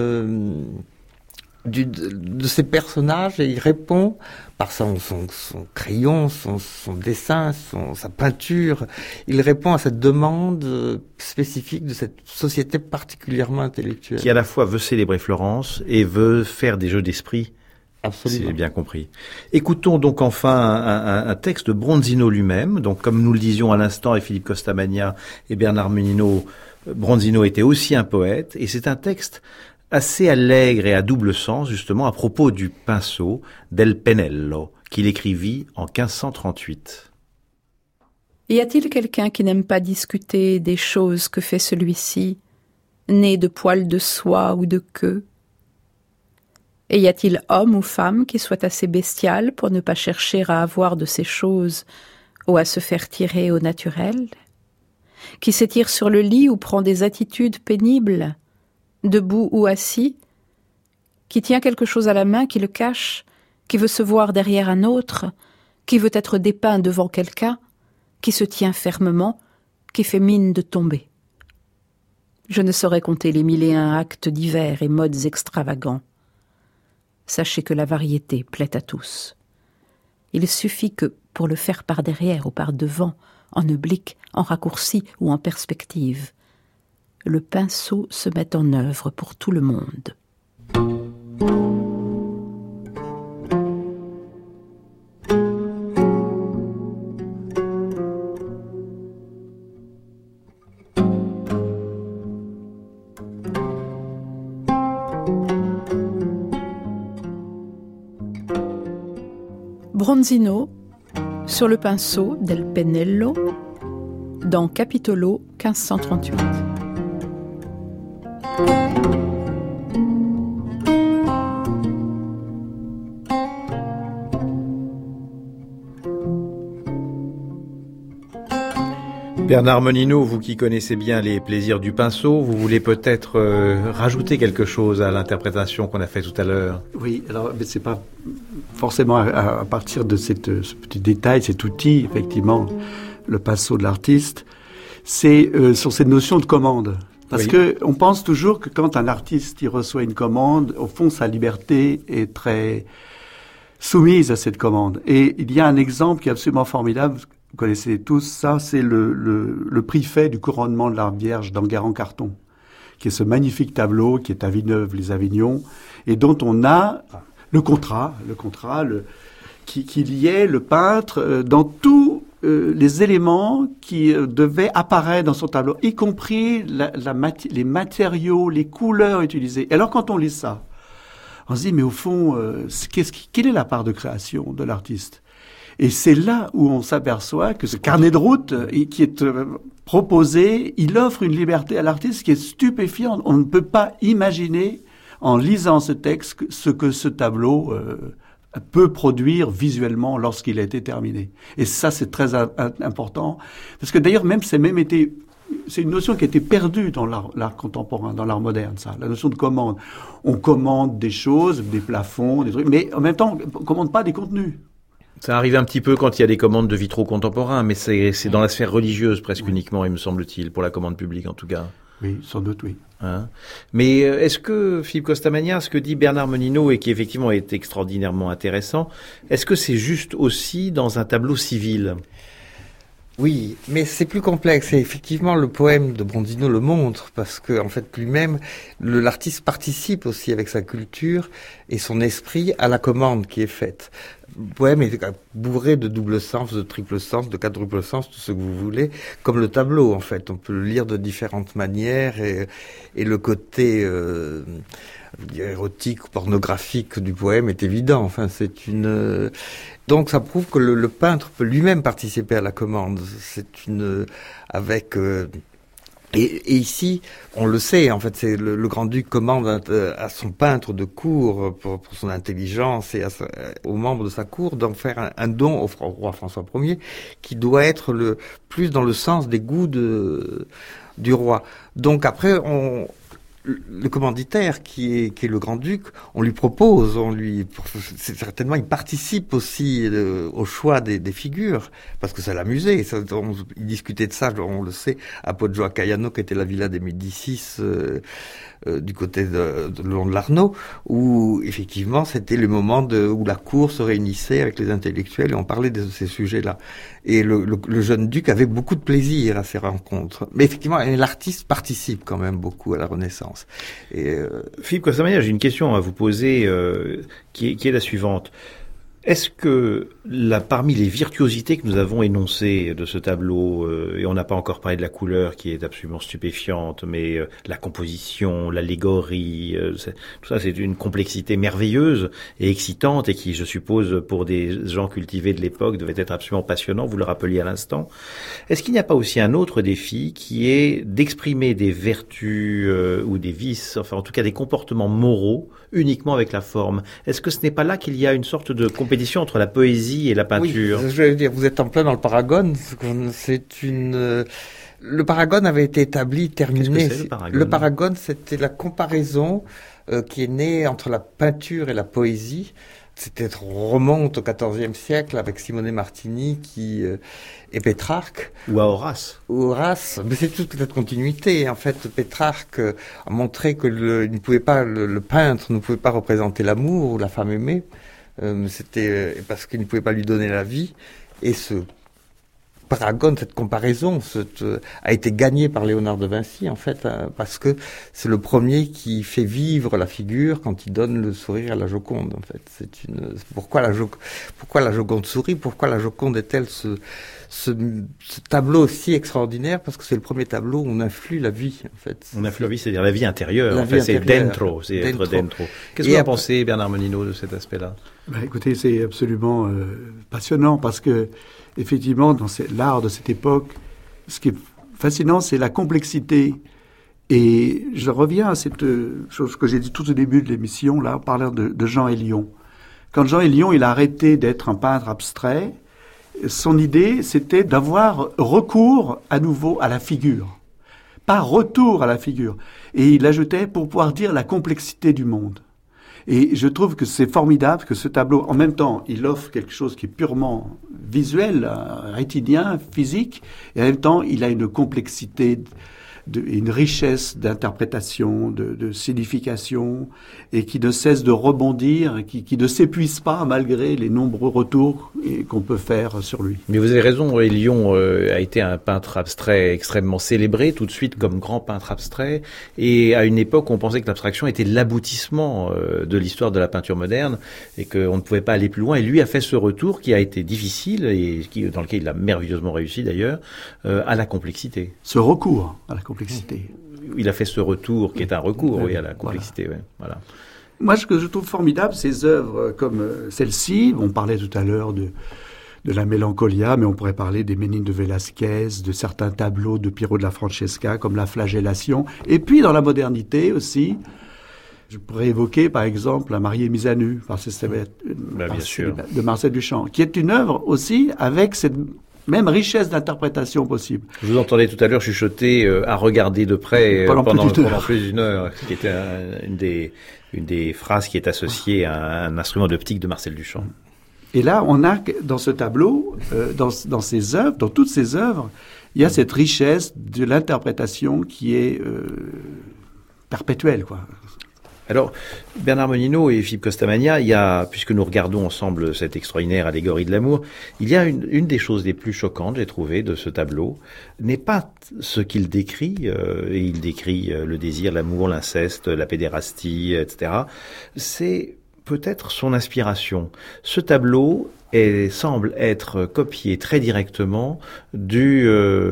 de ces personnages, et il répond par son crayon, son dessin, sa peinture, il répond à cette demande spécifique de cette société particulièrement intellectuelle. Qui à la fois veut célébrer Florence et veut faire des jeux d'esprit. Absolument. Si j'ai bien compris. Écoutons donc enfin un texte de Bronzino lui-même. Donc comme nous le disions à l'instant avec Philippe Costamagna et Bernard Menino, Bronzino était aussi un poète, et c'est un texte assez allègre et à double sens, justement, à propos du pinceau del pennello, qu'il écrivit en 1538. Y a-t-il quelqu'un qui n'aime pas discuter des choses que fait celui-ci, né de poils de soie ou de queue? Et y a-t-il homme ou femme qui soit assez bestial pour ne pas chercher à avoir de ces choses ou à se faire tirer au naturel? Qui s'étire sur le lit ou prend des attitudes pénibles, debout ou assis, qui tient quelque chose à la main, qui le cache, qui veut se voir derrière un autre, qui veut être dépeint devant quelqu'un, qui se tient fermement, qui fait mine de tomber. Je ne saurais compter les 1001 actes divers et modes extravagants. Sachez que la variété plaît à tous. Il suffit que, pour le faire par derrière ou par devant, en oblique, en raccourci ou en perspective, le pinceau se met en œuvre pour tout le monde. Bronzino, sur le pinceau del pennello, dans Capitolo 1538. Bernard Monino, vous qui connaissez bien les plaisirs du pinceau, vous voulez peut-être rajouter quelque chose à l'interprétation qu'on a fait tout à l'heure? Oui, alors mais c'est pas forcément à partir de ce petit détail, cet outil, effectivement, le pinceau de l'artiste, c'est sur cette notion de commande. Parce que on pense toujours que quand un artiste il reçoit une commande, au fond sa liberté est très soumise à cette commande. Et il y a un exemple qui est absolument formidable. Vous connaissez tous ça, c'est le prix fait du couronnement de la Vierge d'Enguerrand en carton, qui est ce magnifique tableau qui est à Villeneuve-les-Avignon et dont on a le contrat qui liait le peintre dans tous les éléments qui devaient apparaître dans son tableau, y compris les matériaux, les couleurs utilisées. Et alors quand on lit ça, on se dit mais au fond, quelle est la part de création de l'artiste ? Et c'est là où on s'aperçoit que ce carnet de route qui est proposé, il offre une liberté à l'artiste qui est stupéfiante. On ne peut pas imaginer, en lisant ce texte, ce que ce tableau peut produire visuellement lorsqu'il a été terminé. Et ça, c'est très important. Parce que d'ailleurs, c'est une notion qui a été perdue dans l'art contemporain, dans l'art moderne, ça. La notion de commande. On commande des choses, des plafonds, des trucs, mais en même temps, on ne commande pas des contenus. Ça arrive un petit peu quand il y a des commandes de vitraux contemporains, mais c'est dans la sphère religieuse presque uniquement, il me semble-t-il, pour la commande publique en tout cas. Oui, sans doute, oui. Mais est-ce que, Philippe Costamagna, ce que dit Bernard Monino et qui effectivement est extraordinairement intéressant, est-ce que c'est juste aussi dans un tableau civil ? Oui, mais c'est plus complexe. Et effectivement, le poème de Bronzino le montre, parce que en fait, lui-même, l'artiste participe aussi avec sa culture et son esprit à la commande qui est faite. Le poème est bourré de double sens, de triple sens, de quadruple sens, tout ce que vous voulez, comme le tableau, en fait. On peut le lire de différentes manières et le côté érotique ou pornographique du poème est évident. Enfin, donc ça prouve que le peintre peut lui-même participer à la commande. Et ici, on le sait, en fait, c'est le grand-duc commande à son peintre de cour pour son intelligence et aux membres de sa cour d'en faire un don au roi François Ier, qui doit être plus dans le sens des goûts du roi. Donc après, le commanditaire qui est le grand-duc, on lui propose, certainement il participe aussi au choix des figures, parce que ça l'amusait. Il discutait de ça, on le sait, à Poggio a Caiano, qui était la villa des Médicis du côté de long de l'Arno, où effectivement c'était le moment où la cour se réunissait avec les intellectuels et on parlait de ces sujets-là. Et le jeune duc avait beaucoup de plaisir à ces rencontres. Mais effectivement, l'artiste participe quand même beaucoup à la Renaissance. Philippe Costamagna, j'ai une question à vous poser qui est la suivante. Est-ce que parmi les virtuosités que nous avons énoncées de ce tableau, et on n'a pas encore parlé de la couleur qui est absolument stupéfiante, mais la composition, l'allégorie, tout ça c'est une complexité merveilleuse et excitante et qui, je suppose, pour des gens cultivés de l'époque devait être absolument passionnant, vous le rappeliez à l'instant. Est-ce qu'il n'y a pas aussi un autre défi qui est d'exprimer des vertus ou des vices, enfin en tout cas des comportements moraux uniquement avec la forme? Est-ce que ce n'est pas là qu'il y a une sorte de compétition entre la poésie et la peinture? Oui, je veux dire, vous êtes en plein dans le Paragone. Le Paragone avait été établi, terminé. Qu'est-ce que c'est, le Paragone ? Le Paragone, c'était la comparaison qui est née entre la peinture et la poésie. Remonte au XIVe siècle avec Simone Martini et Pétrarque. Ou à Horace. Mais c'est toute cette continuité. En fait, Pétrarque a montré que le peintre ne pouvait pas représenter l'amour ou la femme aimée. C'était parce qu'il ne pouvait pas lui donner la vie. Et ce paragone, cette comparaison a été gagnée par Léonard de Vinci, en fait, parce que c'est le premier qui fait vivre la figure quand il donne le sourire à la Joconde, en fait. Pourquoi la Joconde sourit? Pourquoi la Joconde est-elle ce tableau aussi extraordinaire? Parce que c'est le premier tableau où on influe la vie, en fait. On influe la vie, c'est-à-dire la vie intérieure. La vie c'est intérieure. dentro, c'est être dentro. Qu'est-ce que vous en pensez, Bernard Monino, de cet aspect-là? Écoutez, c'est absolument passionnant parce que, effectivement, dans l'art de cette époque, ce qui est fascinant, c'est la complexité. Et je reviens à cette chose que j'ai dit tout au début de l'émission, là, en parlant de Jean Hélion. Quand Jean Hélion, il a arrêté d'être un peintre abstrait, son idée, c'était d'avoir recours à nouveau à la figure. Pas retour à la figure. Et il ajoutait pour pouvoir dire la complexité du monde. Et je trouve que c'est formidable que ce tableau, en même temps, il offre quelque chose qui est purement visuel, rétinien, physique, et en même temps, il a une complexité, une richesse d'interprétation, de signification, et qui ne cesse de rebondir, qui ne s'épuise pas malgré les nombreux retours qu'on peut faire sur lui. Mais vous avez raison, Hélion a été un peintre abstrait extrêmement célébré, tout de suite comme grand peintre abstrait, et à une époque, on pensait que l'abstraction était l'aboutissement de l'histoire de la peinture moderne, et qu'on ne pouvait pas aller plus loin, et lui a fait ce retour qui a été difficile, et dans lequel il a merveilleusement réussi d'ailleurs, à la complexité. Ce recours à la complexité. Il a fait ce retour qui est un recours, oui, à la complexité. Voilà. Ouais, voilà. Moi, ce que je trouve formidable, ces œuvres comme celle-ci, on parlait tout à l'heure de la Mélancolia, mais on pourrait parler des Ménines de Velázquez, de certains tableaux de Piero della Francesca, comme la Flagellation. Et puis, dans la modernité aussi, je pourrais évoquer, par exemple, la Mariée mise à nu, de Marcel Duchamp, qui est une œuvre aussi avec cette même richesse d'interprétation possible. Je vous entendais tout à l'heure chuchoter à regarder de près pendant plus d'une heure, qui était une des phrases qui est associée à un instrument d'optique de Marcel Duchamp. Et là, on a dans ce tableau, dans ces œuvres, dans toutes ces œuvres, il y a cette richesse de l'interprétation qui est perpétuelle, quoi. Alors, Bernard Monino et Philippe Costamagna, puisque nous regardons ensemble cette extraordinaire allégorie de l'amour, il y a une des choses les plus choquantes, j'ai trouvé, de ce tableau, n'est pas ce qu'il décrit, et il décrit le désir, l'amour, l'inceste, la pédérastie, etc. C'est peut-être son inspiration. Ce tableau semble être copié très directement du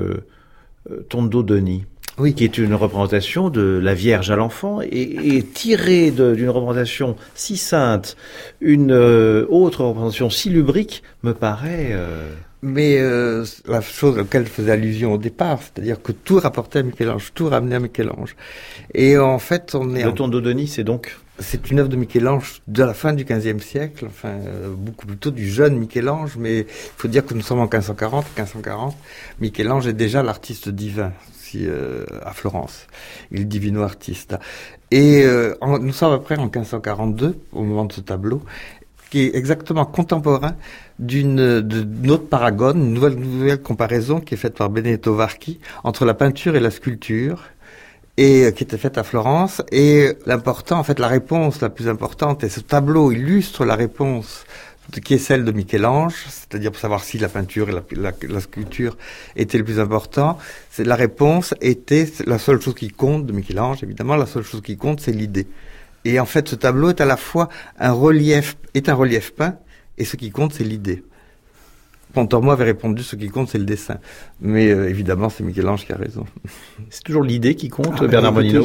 Tondo Doni. Oui, qui est une représentation de la Vierge à l'enfant, et tirée d'une représentation si sainte, une autre représentation si lubrique, me paraît... Mais la chose à laquelle je faisais allusion au départ, c'est-à-dire que tout rapportait à Michel-Ange, tout ramenait à Michel-Ange. Et en fait, Le Tondo Doni, c'est donc... C'est une œuvre de Michel-Ange de la fin du XVe siècle, beaucoup plutôt du jeune Michel-Ange, mais il faut dire que nous sommes en 1540. Michel-Ange est déjà l'artiste divin à Florence. Il est divino artiste. Et nous sommes à peu près en 1542, au moment de ce tableau, qui est exactement contemporain d'une autre paragone, une nouvelle comparaison qui est faite par Benedetto Varchi entre la peinture et la sculpture, et qui était faite à Florence. Et l'important, en fait, la réponse la plus importante, et ce tableau illustre la réponse qui est celle de Michel-Ange, c'est-à-dire pour savoir si la peinture et la sculpture étaient le plus important. La réponse était la seule chose qui compte de Michel-Ange, évidemment, la seule chose qui compte, c'est l'idée. Et en fait, ce tableau est à la fois un relief peint, et ce qui compte, c'est l'idée. Pontormo avait répondu, ce qui compte, c'est le dessin. Mais évidemment, c'est Michel-Ange qui a raison. C'est toujours l'idée qui compte, Bernard Monino.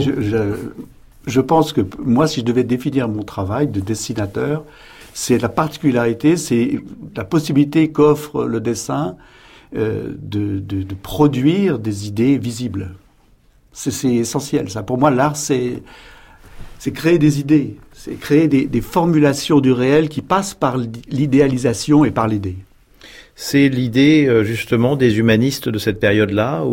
Je pense que moi, si je devais définir mon travail de dessinateur, c'est la particularité, c'est la possibilité qu'offre le dessin de produire des idées visibles. C'est essentiel, ça. Pour moi, l'art, c'est créer des idées, c'est créer des formulations du réel qui passent par l'idéalisation et par l'idée. C'est l'idée, justement, des humanistes de cette période-là,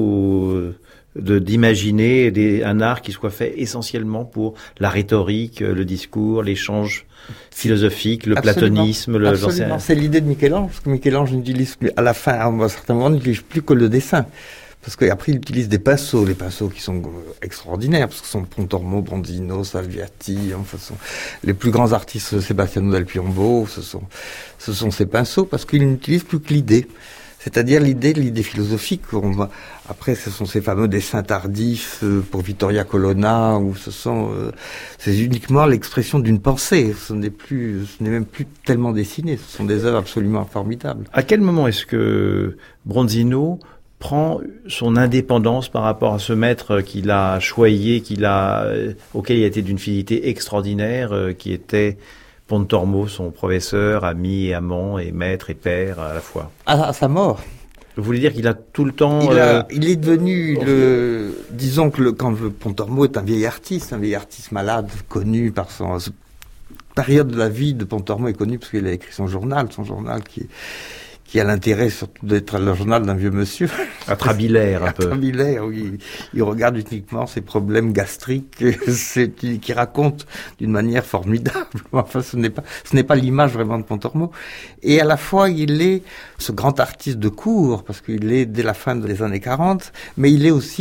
d'imaginer un art qui soit fait essentiellement pour la rhétorique, le discours, l'échange philosophique, le platonisme. Absolument, c'est l'idée de Michel-Ange, parce que Michel-Ange n'utilise plus, à un certain moment, n'utilise plus que le dessin. Parce qu'après, il utilise des pinceaux qui sont extraordinaires, parce que ce sont Pontormo, Bronzino, Salviati, les plus grands artistes, Sebastiano del Piombo, ce sont ces pinceaux, parce qu'il n'utilise plus que l'idée. C'est-à-dire l'idée philosophique. Après, ce sont ces fameux dessins tardifs pour Vittoria Colonna, où c'est uniquement l'expression d'une pensée. Ce n'est même plus tellement dessiné. Ce sont des œuvres absolument formidables. À quel moment est-ce que Bronzino prend son indépendance par rapport à ce maître qu'il a choyé, auquel il a été d'une fidélité extraordinaire, qui était Pontormo, son professeur, ami et amant, et maître et père à la fois? À sa mort. Vous voulez dire qu'il a tout le temps... Il est devenu disons que quand Pontormo est un vieil artiste malade, connu par cette période de la vie de Pontormo est connue parce qu'il a écrit son journal qui a l'intérêt surtout d'être le journal d'un vieux monsieur. Atrabilaire, un peu. Atrabilaire, oui. Il regarde uniquement ses problèmes gastriques, qui raconte d'une manière formidable. Enfin, ce n'est pas l'image vraiment de Pontormo. Et à la fois, il est ce grand artiste de cour, parce qu'il est dès la fin des années 40, mais il est aussi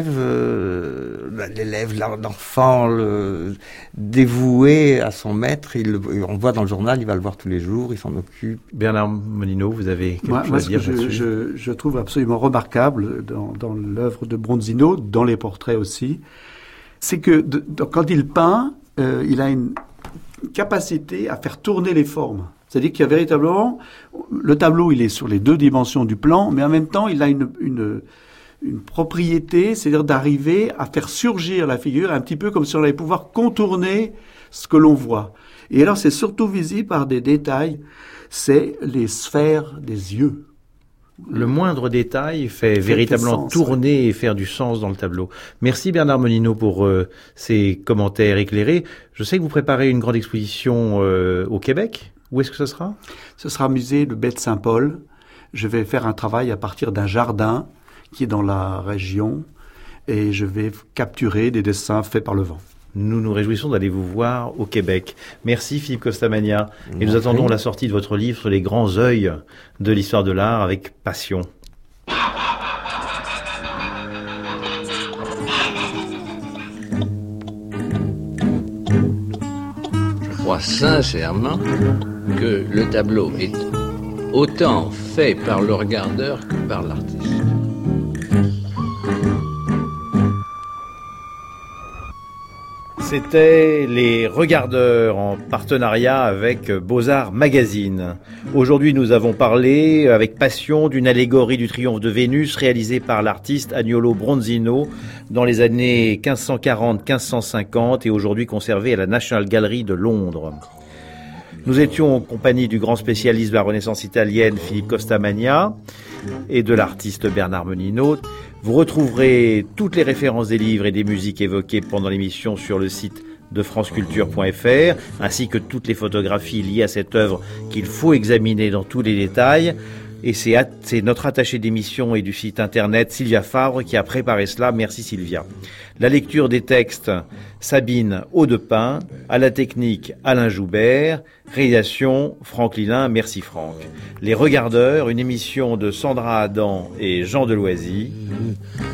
l'enfant dévoué à son maître. On voit dans le journal, il va le voir tous les jours, il s'en occupe. Bernard Monino, vous avez quelque chose à dire là-dessus? Je trouve absolument remarquable dans l'œuvre de Bronzino, dans les portraits aussi, c'est que quand il peint, il a une capacité à faire tourner les formes. C'est-à-dire qu'il y a véritablement... Le tableau, il est sur les deux dimensions du plan, mais en même temps, il a une propriété, c'est-à-dire d'arriver à faire surgir la figure, un petit peu comme si on allait pouvoir contourner ce que l'on voit. Et alors, c'est surtout visible par des détails, c'est les sphères des yeux. Le moindre détail fait véritablement tourner et faire du sens dans le tableau. Merci Bernard Monino pour ces commentaires éclairés. Je sais que vous préparez une grande exposition au Québec. Où est-ce que ce sera? Ce sera au musée de Baie de Saint-Paul. Je vais faire un travail à partir d'un jardin qui est dans la région et je vais capturer des dessins faits par le vent. Nous nous réjouissons d'aller vous voir au Québec. Merci Philippe Costamagna. Et nous attendons la sortie de votre livre sur les grands œils de l'histoire de l'art avec passion. Je crois sincèrement que le tableau est autant fait par le regardeur que par l'artiste. C'était Les Regardeurs en partenariat avec Beaux-Arts Magazine. Aujourd'hui, nous avons parlé avec passion d'une allégorie du triomphe de Vénus réalisée par l'artiste Agnolo Bronzino dans les années 1540-1550 et aujourd'hui conservée à la National Gallery de Londres. Nous étions en compagnie du grand spécialiste de la Renaissance italienne Philippe Costamagna et de l'artiste Bernard Monino. Vous retrouverez toutes les références des livres et des musiques évoquées pendant l'émission sur le site de franceculture.fr, ainsi que toutes les photographies liées à cette œuvre qu'il faut examiner dans tous les détails. Et c'est notre attachée d'émission et du site internet, Sylvia Favre, qui a préparé cela. Merci Sylvia. La lecture des textes, Sabine Audepin. À la technique, Alain Joubert. Réalisation, Franck Lilin. Merci Franck. Les Regardeurs, une émission de Sandra Adam et Jean Deloisy.